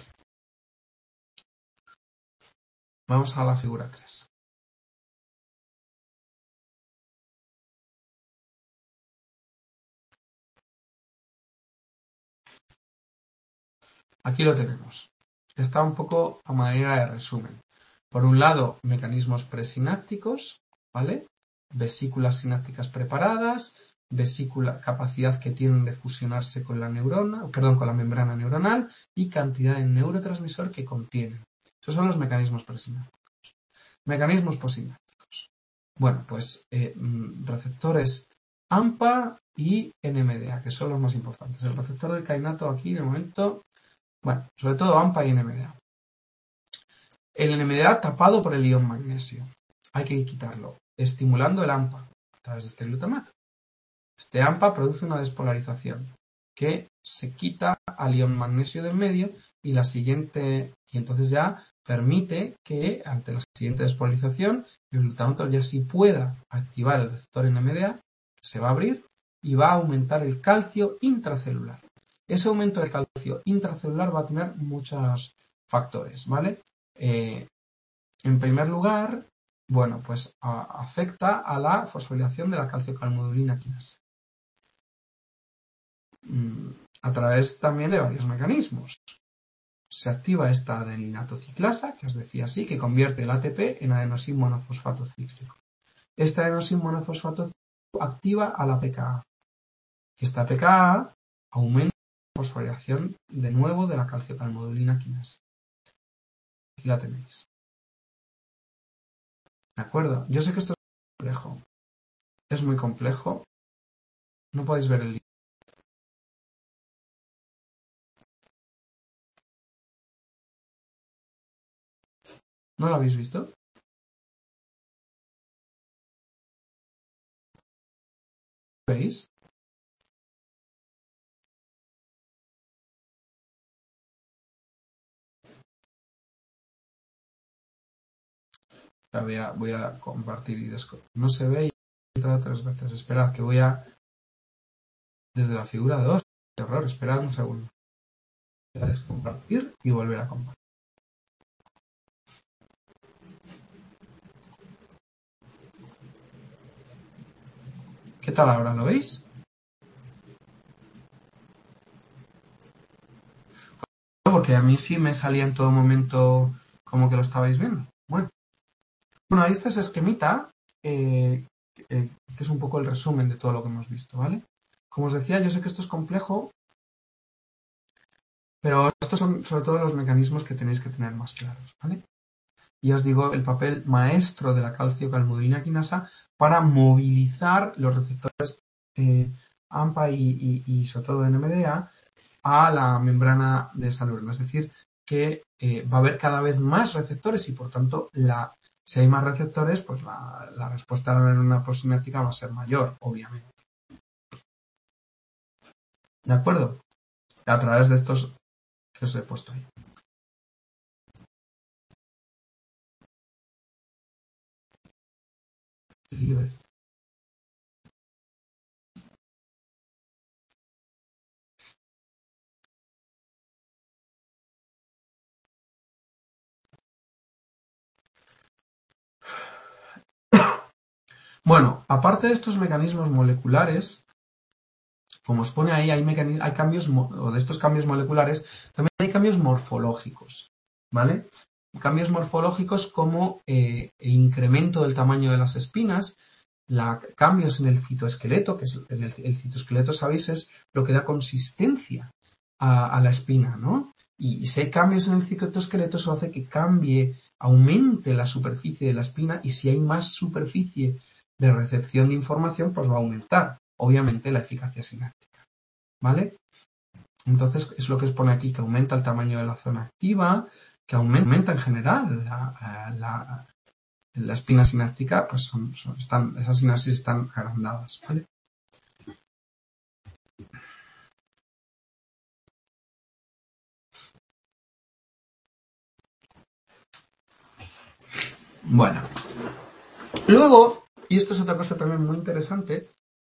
Vamos a la figura 3. Aquí lo tenemos. Está un poco a manera de resumen. Por un lado, mecanismos presinápticos, ¿vale? Vesículas sinápticas preparadas, capacidad que tienen de fusionarse con la con la membrana neuronal y cantidad de neurotransmisor que contienen. Esos son los mecanismos presinápticos. Mecanismos posinápticos. Bueno, pues receptores AMPA y NMDA, que son los más importantes. El receptor del kainato aquí, de momento, bueno, sobre todo AMPA y NMDA. El NMDA tapado por el ion magnesio. Hay que quitarlo, estimulando el AMPA a través de este glutamato. Este AMPA produce una despolarización que se quita al ion magnesio del medio y entonces ya permite que ante la siguiente despolarización el glutamato ya sí pueda activar el receptor NMDA, que se va a abrir y va a aumentar el calcio intracelular. Ese aumento del calcio intracelular va a tener muchos factores, ¿vale? En primer lugar, bueno, pues afecta a la fosforilación de la calciocalmodulina quinasa. A través también de varios mecanismos. Se activa esta adeninato ciclasa, que os decía así, que convierte el ATP en adenosín monofosfato cíclico. Este adenosín monofosfato cíclico activa a la pKa. Y esta pKa aumenta la fosforilación de nuevo de la calciocalmodulina quinasa. Aquí la tenéis. ¿De acuerdo? Yo sé que esto es complejo. Es muy complejo. No podéis ver el libro. ¿No lo habéis visto? ¿Veis? Voy a compartir y no se ve y he entrado 3 veces. Esperad que voy a desde la figura 2. Qué horror, esperad un segundo. Voy a descompartir y volver a compartir. ¿Qué tal ahora? ¿Lo veis? porque a mí sí me salía en todo momento como que lo estabais viendo. Bueno, ahí está ese esquemita, que es un poco el resumen de todo lo que hemos visto, ¿vale? Como os decía, yo sé que esto es complejo, pero estos son sobre todo los mecanismos que tenéis que tener más claros, ¿vale? Y os digo el papel maestro de la calcio-calmodulina quinasa para movilizar los receptores AMPA y sobre todo NMDA a la membrana de esa neurona. Es decir, que va a haber cada vez más receptores y por tanto si hay más receptores, pues la respuesta a la neurona postsináptica va a ser mayor, obviamente. ¿De acuerdo? A través de estos que os he puesto ahí. Libre. Bueno, aparte de estos mecanismos moleculares, como os pone ahí, hay cambios, o de estos cambios moleculares, también hay cambios morfológicos, ¿vale? Cambios morfológicos como incremento del tamaño de las espinas, cambios en el citoesqueleto, que es el citoesqueleto, sabéis, es lo que da consistencia a la espina, ¿no? Y si hay cambios en el citoesqueleto, eso hace que aumente la superficie de la espina, y si hay más superficie de recepción de información, pues va a aumentar, obviamente, la eficacia sináptica, ¿vale? Entonces, es lo que os pone aquí, que aumenta el tamaño de la zona activa, que aumenta en general la espina sináptica, pues esas sinapsis están agrandadas, ¿vale? Bueno, luego, y esto es otra cosa también muy interesante,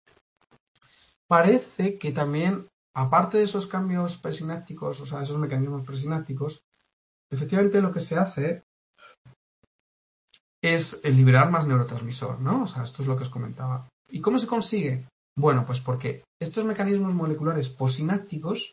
parece que también, aparte de esos cambios presinápticos, o sea, esos mecanismos presinápticos, efectivamente lo que se hace es liberar más neurotransmisor, ¿no? O sea, esto es lo que os comentaba. ¿Y cómo se consigue? Bueno, pues porque estos mecanismos moleculares posinápticos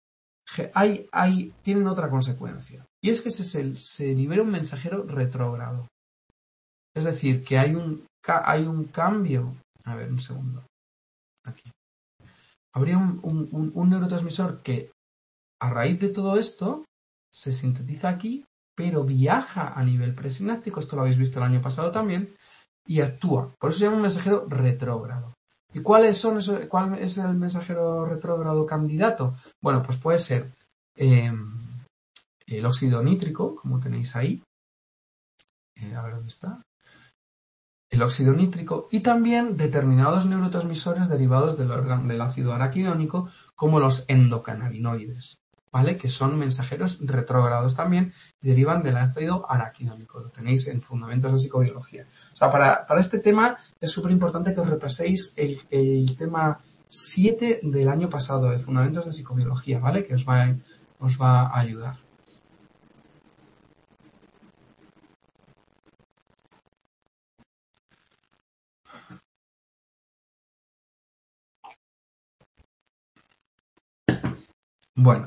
tienen otra consecuencia. Y es que se libera un mensajero retrógrado. Es decir, que hay un cambio. A ver, un segundo. Aquí. Habría un neurotransmisor que, a raíz de todo esto, se sintetiza aquí, pero viaja a nivel presináptico. Esto lo habéis visto el año pasado también. Y actúa. Por eso se llama un mensajero retrógrado. ¿Y cuál es el mensajero retrógrado candidato? Bueno, pues puede ser el óxido nítrico, como tenéis ahí. A ver dónde está. El óxido nítrico y también determinados neurotransmisores derivados del ácido araquidónico, como los endocannabinoides, ¿vale? Que son mensajeros retrógrados también y derivan del ácido araquidónico. Lo tenéis en Fundamentos de Psicobiología. O sea, para este tema es súper importante que os repaséis el tema 7 del año pasado de Fundamentos de Psicobiología, ¿vale? Que os va a ayudar. Bueno,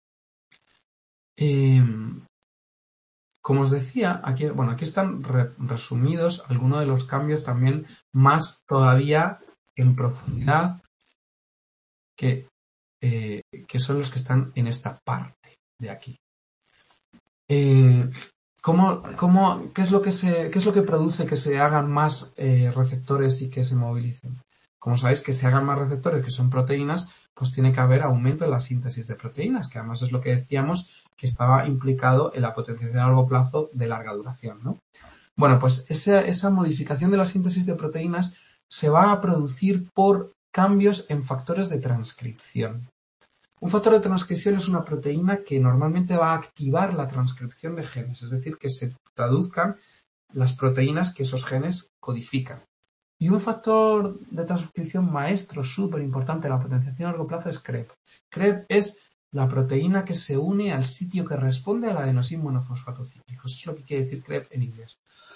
como os decía, aquí están resumidos algunos de los cambios también más todavía en profundidad que son los que están en esta parte de aquí. ¿Qué es lo que produce que se hagan más receptores y que se movilicen? Como sabéis, que se hagan más receptores, que son proteínas, pues tiene que haber aumento en la síntesis de proteínas, que además es lo que decíamos que estaba implicado en la potenciación a largo plazo de larga duración, ¿no? Bueno, pues esa modificación de la síntesis de proteínas se va a producir por cambios en factores de transcripción. Un factor de transcripción es una proteína que normalmente va a activar la transcripción de genes, es decir, que se traduzcan las proteínas que esos genes codifican. Y un factor de transcripción maestro súper importante en la potenciación a largo plazo es CREB. CREB es la proteína que se une al sitio que responde al adenosín monofosfato cíclico. Eso es lo que quiere decir CREB en inglés.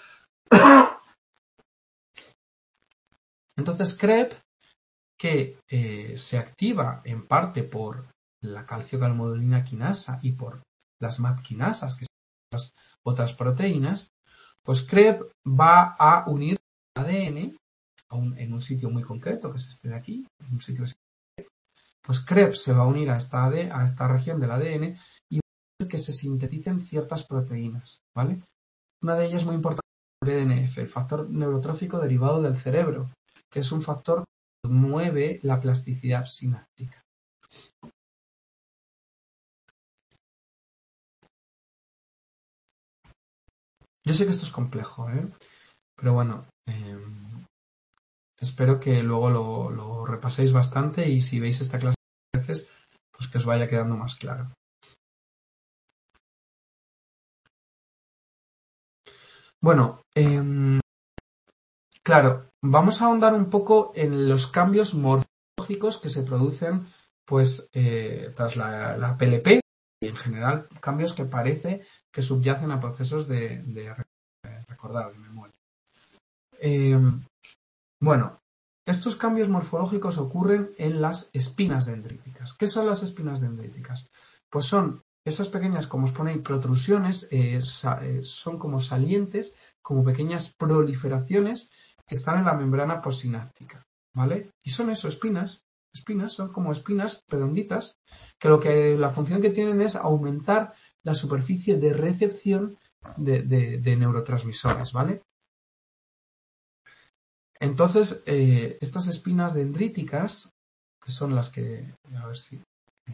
Entonces, CREB, que se activa en parte por la calcio-calmodulina quinasa y por las MAP-quinasas, que son las otras proteínas, pues CREB va a unir el ADN en un sitio muy concreto, que es este de aquí, en un sitio pues CREB se va a unir a esta región del ADN y va a hacer que se sinteticen ciertas proteínas, ¿vale? Una de ellas muy importante es el BDNF, el factor neurotrófico derivado del cerebro, que es un factor que mueve la plasticidad sináptica. Yo sé que esto es complejo, pero bueno, espero que luego lo repaséis bastante y si veis esta clase de veces, pues que os vaya quedando más claro. Bueno, claro, vamos a ahondar un poco en los cambios morfológicos que se producen pues tras la PLP y en general cambios que parece que subyacen a procesos de recordar, de memoria. Bueno, estos cambios morfológicos ocurren en las espinas dendríticas. ¿Qué son las espinas dendríticas? Pues son esas pequeñas, como os pone ahí, protrusiones, son como salientes, como pequeñas proliferaciones que están en la membrana postsináptica, ¿vale? Y son eso, espinas, son como espinas redonditas, que la función que tienen es aumentar la superficie de recepción de neurotransmisores, ¿vale? Entonces, estas espinas dendríticas, que son las que, a ver si...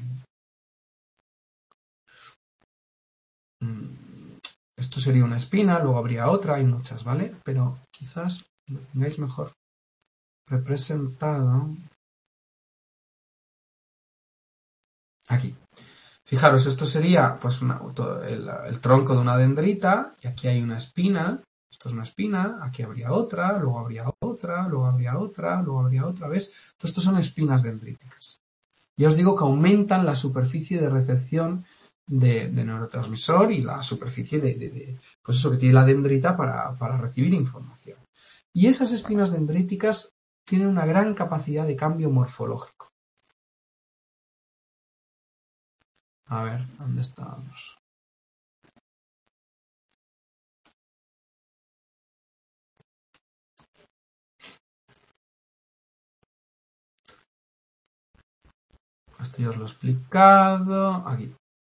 Esto sería una espina, luego habría otra, hay muchas, ¿vale? Pero quizás lo tengáis mejor representado aquí. Fijaros, esto sería pues el tronco de una dendrita y aquí hay una espina. Esto es una espina, aquí habría otra, luego habría otra, luego habría otra, luego habría otra, ¿ves? Todo esto son espinas dendríticas. Ya os digo que aumentan la superficie de recepción de neurotransmisor y la superficie pues eso que tiene la dendrita para recibir información. Y esas espinas dendríticas tienen una gran capacidad de cambio morfológico. A ver, ¿dónde estamos? Esto ya os lo he explicado. Aquí.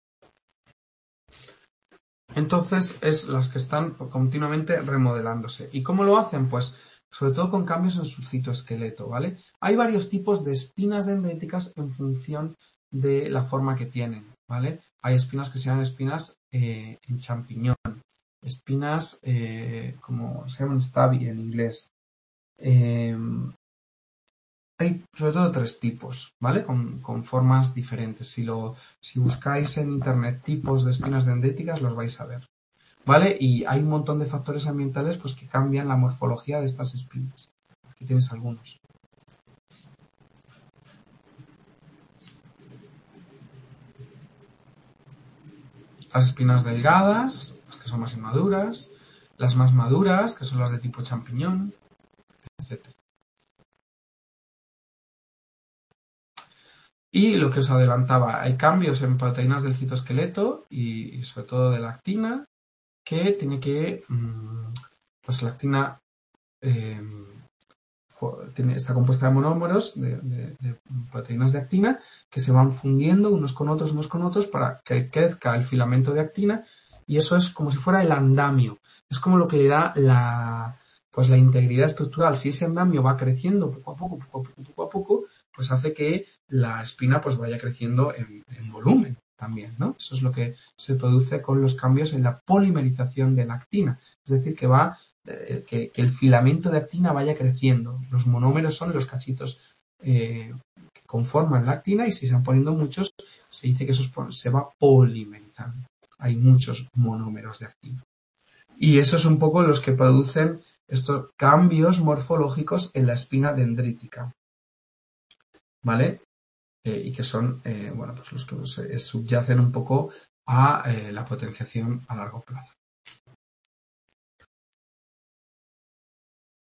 Entonces es las que están continuamente remodelándose. ¿Y cómo lo hacen? Pues sobre todo con cambios en su citoesqueleto, ¿vale? Hay varios tipos de espinas dendríticas en función de la forma que tienen, ¿vale? Hay espinas que se llaman espinas en champiñón, espinas como se llaman stabby en inglés. Hay sobre todo tres tipos, ¿vale? Con formas diferentes. Si buscáis en internet tipos de espinas dendríticas, los vais a ver, ¿vale? Y hay un montón de factores ambientales pues, que cambian la morfología de estas espinas. Aquí tienes algunos. Las espinas delgadas, que son más inmaduras, las más maduras, que son las de tipo champiñón, etc. Y lo que os adelantaba, hay cambios en proteínas del citoesqueleto y sobre todo de la actina, que tiene que, pues la actina está compuesta de monómeros, de proteínas de actina, que se van fundiendo unos con otros, para que crezca el filamento de actina, y eso es como si fuera el andamio. Es como lo que le da pues la integridad estructural. Si ese andamio va creciendo poco a poco, pues hace que la espina pues vaya creciendo en volumen también, ¿no? Eso es lo que se produce con los cambios en la polimerización de la actina. Es decir, que el filamento de actina vaya creciendo. Los monómeros son los cachitos que conforman la actina y si se van poniendo muchos, se dice que eso se va polimerizando. Hay muchos monómeros de actina. Y esos son un poco los que producen estos cambios morfológicos en la espina dendrítica. ¿Vale? Y que son, bueno, pues los que subyacen un poco a la potenciación a largo plazo.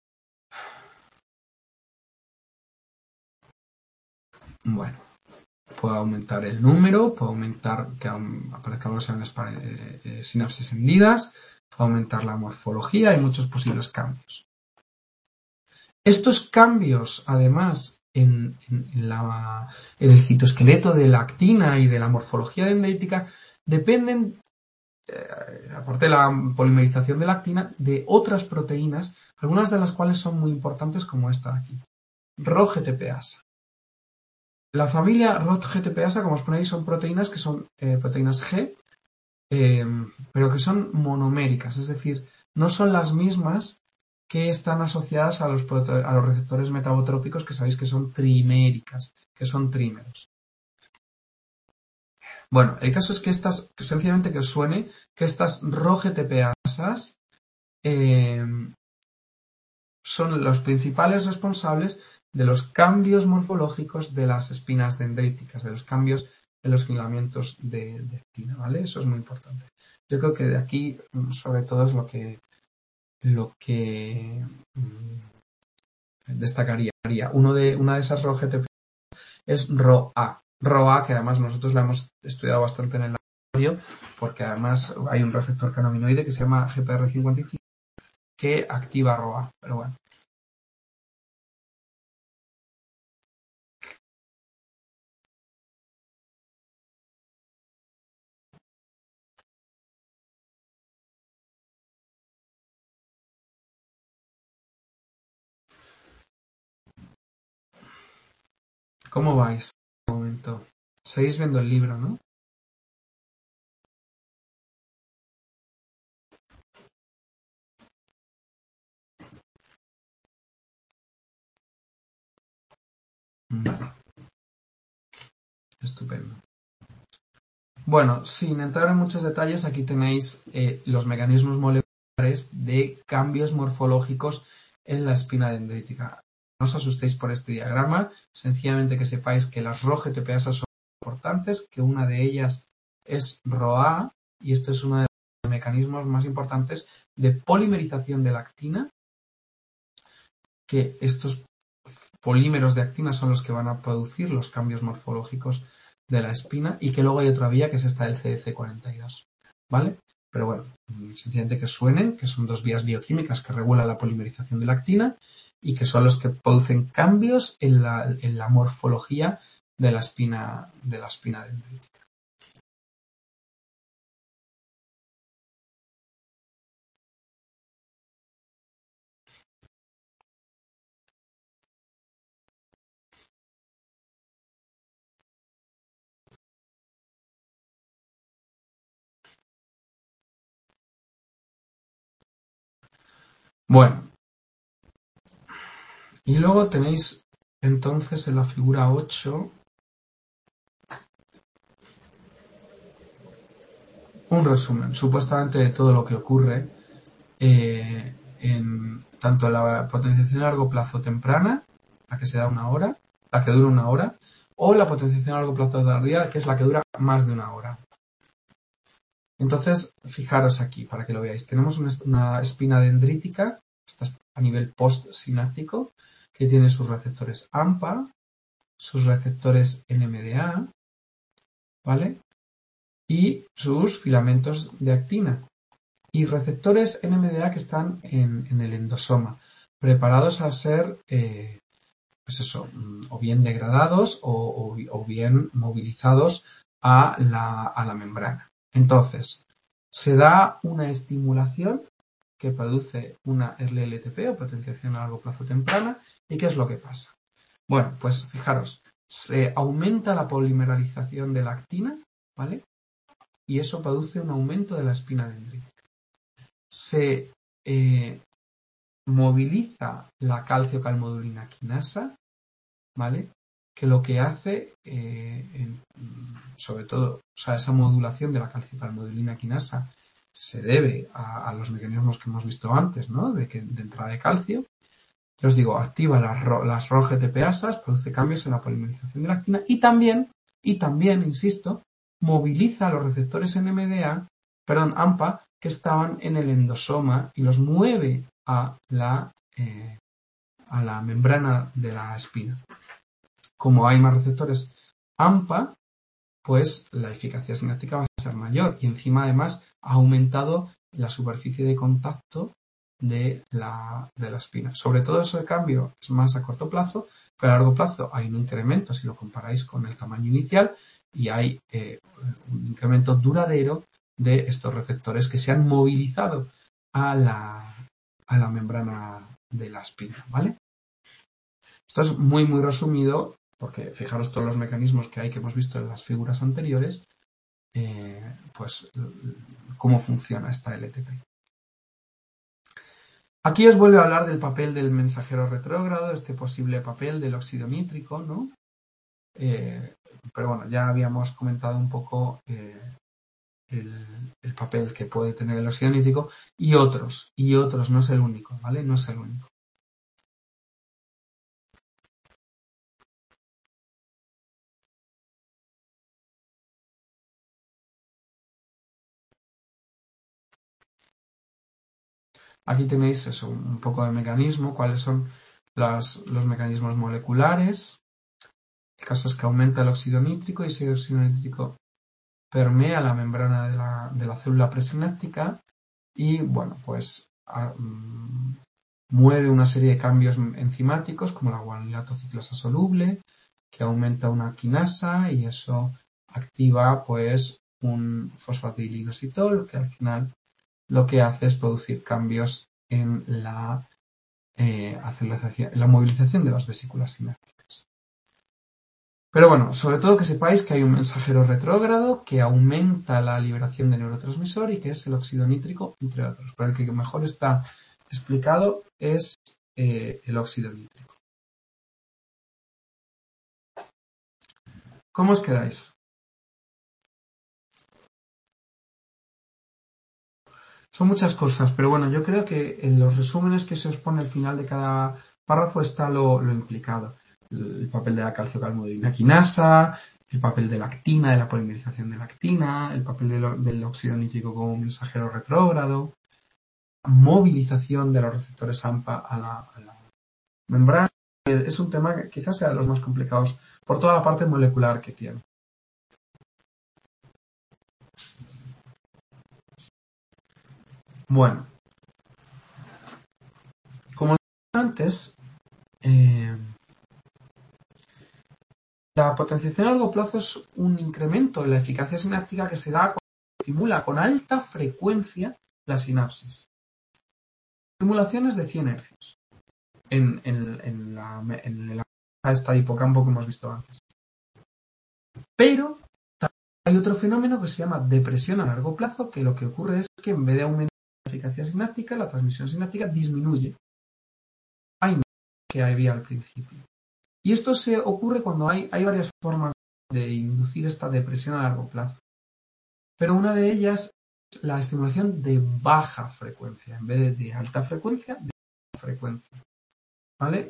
Bueno. puede aumentar el número, puede aumentar que aparezcan los sinapsis hendidas, puede aumentar la morfología, hay muchos posibles cambios. Estos cambios, además, en el citoesqueleto de la actina y de la morfología dendrítica, dependen, aparte de la polimerización de la actina, de otras proteínas, algunas de las cuales son muy importantes, como esta de aquí, ROGTPasa. La familia ROGTPasa, como os ponéis, son proteínas que son proteínas G, pero que son monoméricas, es decir, no son las mismas que están asociadas a los receptores metabotrópicos, que sabéis que son triméricas, que son trímeros. Bueno, el caso es que estas, sencillamente que os suene, que estas ROGTPasas son los principales responsables de los cambios morfológicos de las espinas dendríticas, de los cambios en los filamentos de actina, ¿vale? Eso es muy importante. Yo creo que de aquí, sobre todo, es lo que destacaría. Una de esas ROGTP es ROA. ROA, que además nosotros la hemos estudiado bastante en el laboratorio, porque además hay un receptor canaminoide que se llama GPR55 que activa ROA. Pero bueno. ¿Cómo vais en este momento? Seguís viendo el libro, ¿no? Vale. Estupendo. Bueno, sin entrar en muchos detalles, aquí tenéis los mecanismos moleculares de cambios morfológicos en la espina dendrítica. No os asustéis por este diagrama, sencillamente que sepáis que las ROGTPasas son importantes, que una de ellas es ROA, y esto es uno de los mecanismos más importantes de polimerización de la actina, que estos polímeros de actina son los que van a producir los cambios morfológicos de la espina, y que luego hay otra vía que es esta del CDC42, ¿vale? Pero bueno, sencillamente que suenen, que son dos vías bioquímicas que regulan la polimerización de la actina y que son los que producen cambios en la morfología de la espina dendrítica. Bueno, y luego tenéis entonces en la figura 8 un resumen, supuestamente, de todo lo que ocurre en tanto la potenciación a largo plazo temprana, la que se da una hora, la que dura una hora, o la potenciación a largo plazo tardía, que es la que dura más de una hora. Entonces, fijaros aquí, para que lo veáis. Tenemos una espina dendrítica, esta a nivel postsináptico, que tiene sus receptores AMPA, sus receptores NMDA, ¿vale? Y sus filamentos de actina. Y receptores NMDA que están en el endosoma, preparados a ser, pues eso, o bien degradados o bien movilizados a la membrana. Entonces, se da una estimulación que produce una RLTP o potenciación a largo plazo temprana. ¿Y qué es lo que pasa? Bueno, pues fijaros, se aumenta la polimerización de la actina, ¿vale? Y eso produce un aumento de la espina dendrítica. Se moviliza la calcio-calmodulina quinasa, ¿vale? Que lo que hace, sobre todo, o sea, esa modulación de la calcio-calmodulina quinasa se debe a los mecanismos que hemos visto antes, ¿no? De entrada de calcio. Ya os digo, activa las ROGTPasas, produce cambios en la polimerización de la actina y también, insisto, moviliza los receptores AMPA, que estaban en el endosoma y los mueve a la membrana de la espina. Como hay más receptores AMPA, pues la eficacia sináptica va a ser mayor y encima además ha aumentado la superficie de contacto de la espina. Sobre todo ese cambio es más a corto plazo, pero a largo plazo hay un incremento si lo comparáis con el tamaño inicial y hay un incremento duradero de estos receptores que se han movilizado a la membrana de la espina, ¿vale? Esto es muy resumido porque fijaros todos los mecanismos que hay que hemos visto en las figuras anteriores, pues cómo funciona esta LTP. Aquí os vuelvo a hablar del papel del mensajero retrógrado, este posible papel del óxido nítrico, ¿no? Pero bueno, ya habíamos comentado un poco el papel que puede tener el óxido nítrico y otros, no es el único, ¿vale? No es el único. Aquí tenéis eso, un poco de mecanismo, cuáles son los mecanismos moleculares. El caso es que aumenta el óxido nítrico y ese óxido nítrico permea la membrana de la célula presináptica y, bueno, pues mueve una serie de cambios enzimáticos como la guanilato ciclasa soluble, que aumenta una quinasa y eso activa pues un fosfatidilinositol que al final lo que hace es producir cambios en la aceleración, en la movilización de las vesículas sinápticas. Pero bueno, sobre todo que sepáis que hay un mensajero retrógrado que aumenta la liberación de neurotransmisor y que es el óxido nítrico, entre otros. Pero el que mejor está explicado es el óxido nítrico. ¿Cómo os quedáis? Son muchas cosas, pero bueno, yo creo que en los resúmenes que se os pone al final de cada párrafo está lo implicado. El papel de la calciocalmodulina quinasa, el papel de la actina, de la polimerización de la actina, el papel del óxido nítrico como mensajero retrógrado, movilización de los receptores AMPA a la membrana. Es un tema que quizás sea de los más complicados por toda la parte molecular que tiene. Bueno, como antes, la potenciación a largo plazo es un incremento en la eficacia sináptica que se da cuando se estimula con alta frecuencia la sinapsis. Estimulaciones de 100 Hz en esta hipocampo que hemos visto antes. Pero hay otro fenómeno que se llama depresión a largo plazo, que lo que ocurre es que en vez de aumentar la eficacia sináptica, la transmisión sináptica disminuye. Hay menos que había al principio. Y esto se ocurre cuando hay varias formas de inducir esta depresión a largo plazo. Pero una de ellas es la estimulación de baja frecuencia, en vez de alta frecuencia, de baja frecuencia. ¿Vale?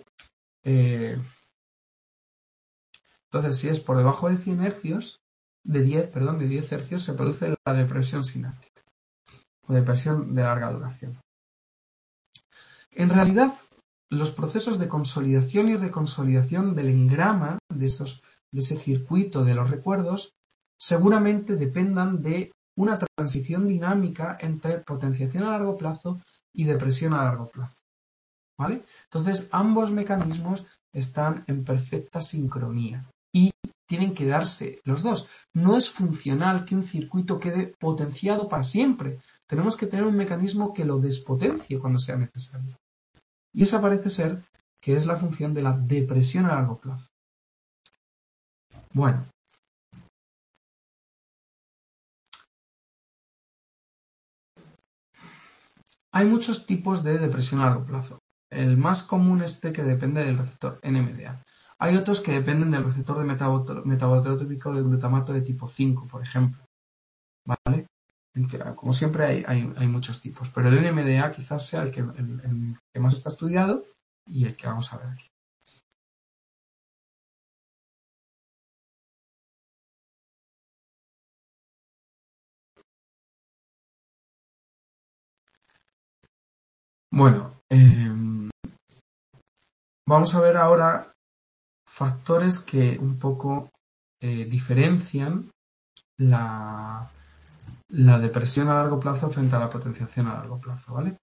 Entonces, si es por debajo de 100 hercios, de 10 hercios, se produce la depresión sináptica o depresión de larga duración. En realidad, los procesos de consolidación y reconsolidación del engrama de ese circuito de los recuerdos seguramente dependan de una transición dinámica entre potenciación a largo plazo y depresión a largo plazo. ¿Vale? Entonces, ambos mecanismos están en perfecta sincronía y tienen que darse los dos. No es funcional que un circuito quede potenciado para siempre. Tenemos que tener un mecanismo que lo despotencie cuando sea necesario. Y esa parece ser que es la función de la depresión a largo plazo. Bueno. Hay muchos tipos de depresión a largo plazo. El más común es que depende del receptor NMDA. Hay otros que dependen del receptor de metabotrópico de glutamato de tipo 5, por ejemplo. ¿Vale? Como siempre hay muchos tipos, pero el NMDA quizás sea el que más está estudiado y el que vamos a ver aquí. Bueno, vamos a ver ahora factores que un poco diferencian la depresión a largo plazo frente a la potenciación a largo plazo, ¿vale?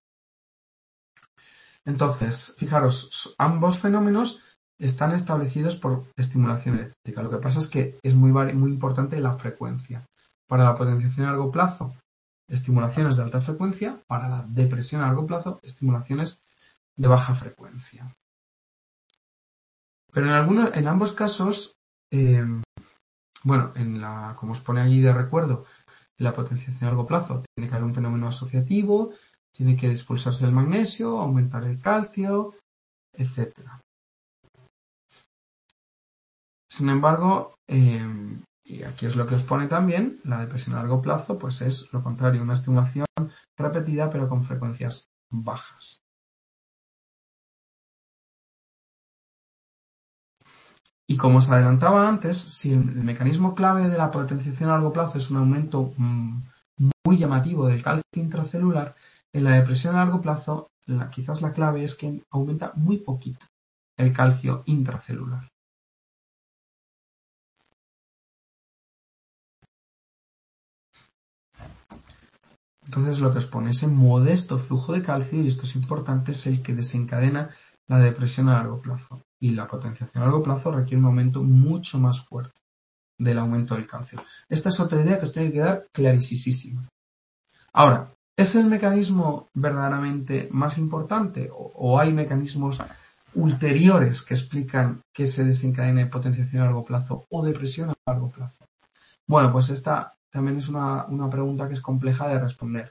Entonces, fijaros, ambos fenómenos están establecidos por estimulación eléctrica. Lo que pasa es que es muy importante la frecuencia. Para la potenciación a largo plazo, estimulaciones de alta frecuencia. Para la depresión a largo plazo, estimulaciones de baja frecuencia. Pero en ambos casos, como os pone allí de recuerdo, en la potenciación a largo plazo tiene que haber un fenómeno asociativo, tiene que expulsarse el magnesio, aumentar el calcio, etc. Sin embargo, y aquí es lo que os pone también, la depresión a largo plazo, pues es lo contrario, una estimulación repetida pero con frecuencias bajas. Y como os adelantaba antes, si el mecanismo clave de la potenciación a largo plazo es un aumento muy llamativo del calcio intracelular, en la depresión a largo plazo quizás la clave es que aumenta muy poquito el calcio intracelular. Entonces lo que os pone ese modesto flujo de calcio, y esto es importante, es el que desencadena la depresión a largo plazo. Y la potenciación a largo plazo requiere un aumento mucho más fuerte del aumento del calcio. Esta es otra idea que os tiene que quedar clarísima. Ahora, ¿es el mecanismo verdaderamente más importante o hay mecanismos ulteriores que explican que se desencadene potenciación a largo plazo o depresión a largo plazo? Bueno, pues esta también es una pregunta que es compleja de responder.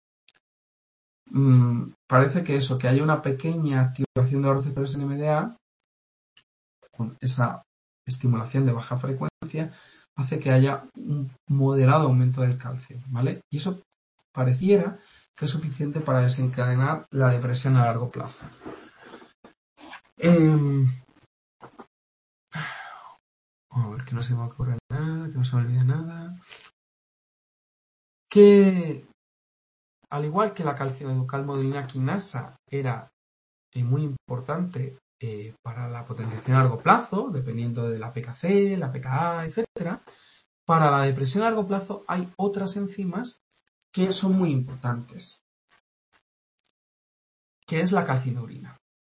Parece que haya una pequeña activación de los receptores NMDA, con esa estimulación de baja frecuencia, hace que haya un moderado aumento del calcio, ¿vale? Y eso pareciera que es suficiente para desencadenar la depresión a largo plazo. A ver, que no se me ocurre nada, que no se me olvide nada. Que al igual que la calmodulina quinasa era muy importante para la potenciación a largo plazo, dependiendo de la PKC, la PKA, etc., para la depresión a largo plazo hay otras enzimas que son muy importantes, que es la calcineurina.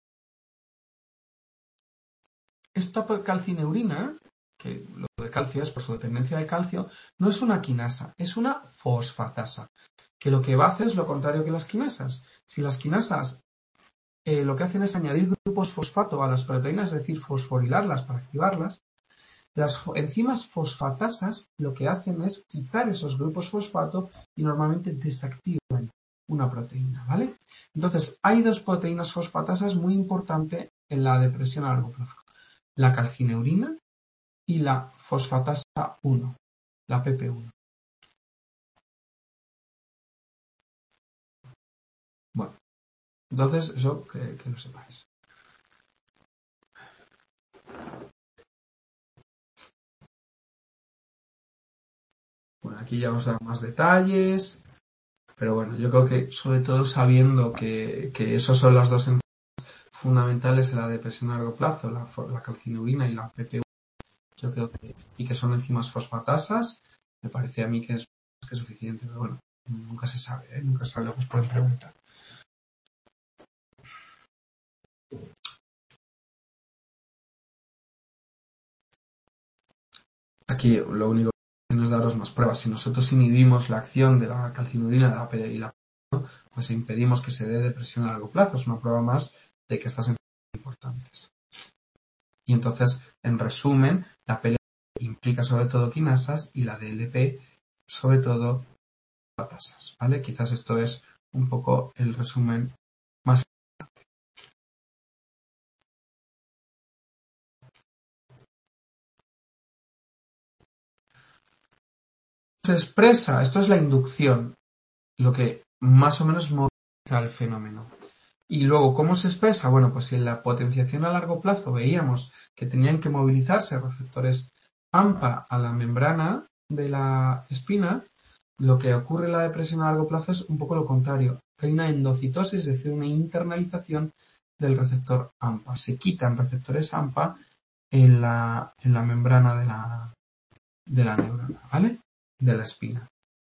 Esta calcineurina, que lo de calcio es por su dependencia del calcio, no es una quinasa, es una fosfatasa, que lo que va a hacer es lo contrario que las quinasas. Si las quinasas lo que hacen es añadir grupos fosfato a las proteínas, es decir, fosforilarlas para activarlas, las enzimas fosfatasas lo que hacen es quitar esos grupos fosfato y normalmente desactivan una proteína, ¿vale? Entonces, hay dos proteínas fosfatasas muy importantes en la depresión a largo plazo. La calcineurina y la fosfatasa 1, la PP1. Bueno, entonces eso que lo sepáis. Bueno, aquí ya os da más detalles, pero bueno, yo creo que sobre todo sabiendo que esos son las dos enzimas fundamentales en la depresión a largo plazo, la calcineurina y la PP1, yo creo que son enzimas fosfatasas, me parece a mí que es más que suficiente, pero bueno, nunca se sabe, nunca se sabe lo que os pueden preguntar. Aquí lo único que nos daros más pruebas. Si nosotros inhibimos la acción de la calcineurina y la PP1, pues impedimos que se dé depresión a largo plazo. Es una prueba más de que estas enzimas son importantes. Y entonces, en resumen, la PLP implica sobre todo quinasas y la DLP sobre todo fosfatasas, ¿vale? Quizás esto es un poco el resumen más. Se expresa, esto es la inducción, lo que más o menos moviliza el fenómeno. Y luego, ¿cómo se expresa? Bueno, pues en la potenciación a largo plazo veíamos que tenían que movilizarse receptores AMPA a la membrana de la espina. Lo que ocurre en la depresión a largo plazo es un poco lo contrario. Hay una endocitosis, es decir, una internalización del receptor AMPA. Se quitan receptores AMPA en la membrana de la neurona, ¿vale? De la espina.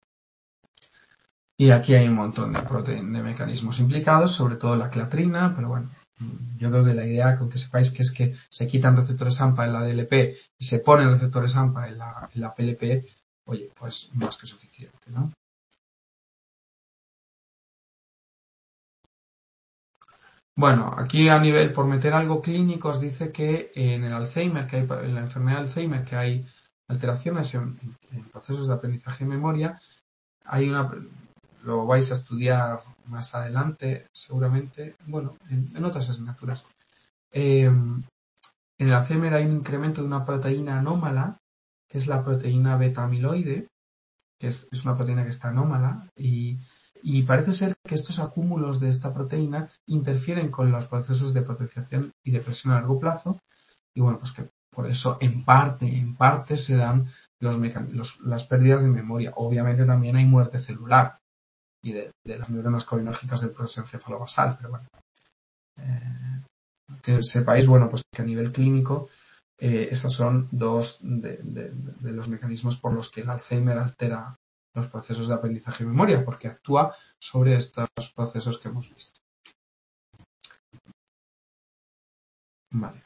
Y aquí hay un montón de mecanismos implicados, sobre todo la clatrina, pero bueno, yo creo que la idea con que sepáis que es que se quitan receptores AMPA en la DLP y se ponen receptores AMPA en la PLP, oye, pues más que suficiente, ¿no? Bueno, aquí a nivel, por meter algo clínico, os dice que en el Alzheimer, en la enfermedad de Alzheimer, que hay alteraciones en procesos de aprendizaje y memoria, lo vais a estudiar más adelante, seguramente, bueno, en otras asignaturas. En el Alzheimer hay un incremento de una proteína anómala, que es la proteína beta amiloide, que es una proteína que está anómala, y parece ser que estos acúmulos de esta proteína interfieren con los procesos de potenciación y de presión a largo plazo, y bueno, pues que por eso en parte se dan las pérdidas de memoria. Obviamente también hay muerte celular y de las neuronas colinérgicas del proceso encefalobasal, pero bueno. Que sepáis, bueno, pues que a nivel clínico esas son dos de los mecanismos por los que el Alzheimer altera los procesos de aprendizaje y memoria, porque actúa sobre estos procesos que hemos visto. Vale.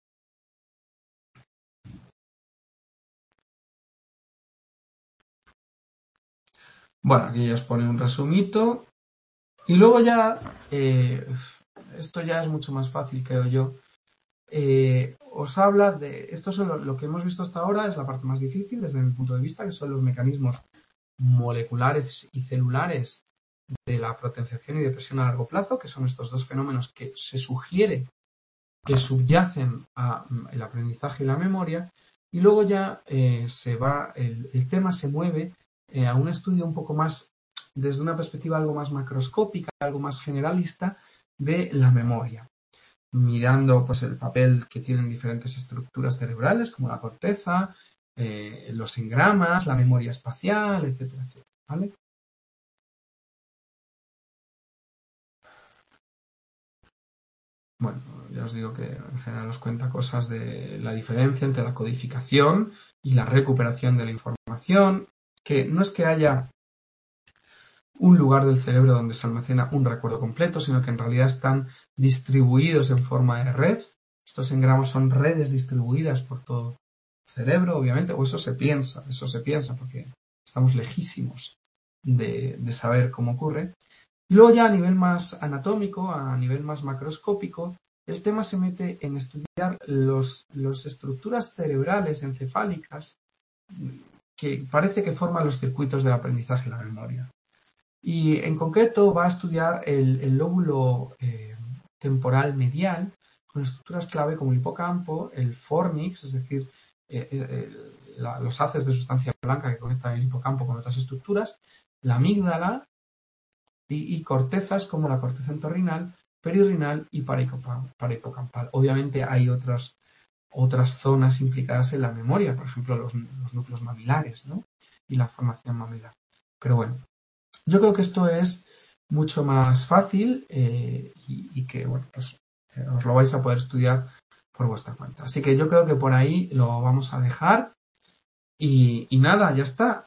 Bueno, aquí ya os pone un resumito. Y luego ya, esto ya es mucho más fácil, creo yo. Os habla de, esto es lo que hemos visto hasta ahora, es la parte más difícil desde mi punto de vista, que son los mecanismos moleculares y celulares de la potenciación y de presión a largo plazo, que son estos dos fenómenos que se sugiere que subyacen al aprendizaje y la memoria, y luego ya el tema se mueve a un estudio un poco más, desde una perspectiva algo más macroscópica, algo más generalista de la memoria, mirando pues el papel que tienen diferentes estructuras cerebrales como la corteza, los engramas, la memoria espacial, etcétera, etcétera, ¿vale? Bueno, ya os digo que en general os cuenta cosas de la diferencia entre la codificación y la recuperación de la información, que no es que haya un lugar del cerebro donde se almacena un recuerdo completo, sino que en realidad están distribuidos en forma de red. Estos engramas son redes distribuidas por todo el cerebro, obviamente, o eso se piensa, porque estamos lejísimos de saber cómo ocurre. Y luego ya a nivel más anatómico, a nivel más macroscópico, el tema se mete en estudiar las estructuras cerebrales encefálicas que parece que forman los circuitos del aprendizaje y la memoria. Y en concreto va a estudiar el lóbulo temporal medial con estructuras clave como el hipocampo, el fornix, es decir, los haces de sustancia blanca que conectan el hipocampo con otras estructuras, la amígdala y cortezas como la corteza entorrinal, perirrinal y parahipocampal. Obviamente hay otras zonas implicadas en la memoria, por ejemplo los núcleos mamilares, ¿no? Y la formación mamilar. Pero bueno, yo creo que esto es mucho más fácil y que, bueno, pues os lo vais a poder estudiar por vuestra cuenta. Así que yo creo que por ahí lo vamos a dejar y nada, ya está.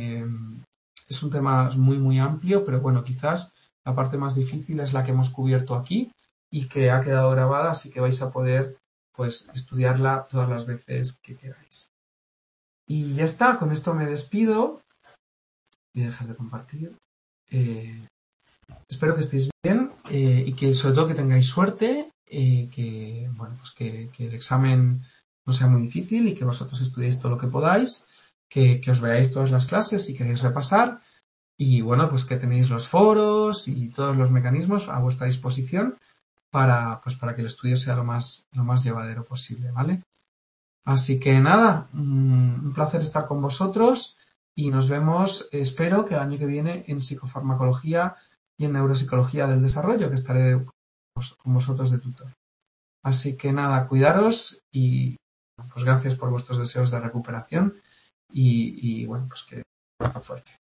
Es un tema muy, muy amplio, pero bueno, quizás la parte más difícil es la que hemos cubierto aquí y que ha quedado grabada, así que vais a poder pues estudiarla todas las veces que queráis. Y ya está, con esto me despido. Voy a dejar de compartir. Espero que estéis bien y que sobre todo que tengáis suerte, que bueno, pues que el examen no sea muy difícil y que vosotros estudiéis todo lo que podáis, que os veáis todas las clases si queréis repasar y bueno, pues que tenéis los foros y todos los mecanismos a vuestra disposición para que el estudio sea lo más llevadero posible, ¿vale? Así que nada, un placer estar con vosotros y nos vemos, espero que el año que viene en psicofarmacología y en neuropsicología del desarrollo, que estaré con vosotros de tutor. Así que nada, cuidaros y pues gracias por vuestros deseos de recuperación y bueno, pues que un abrazo fuerte.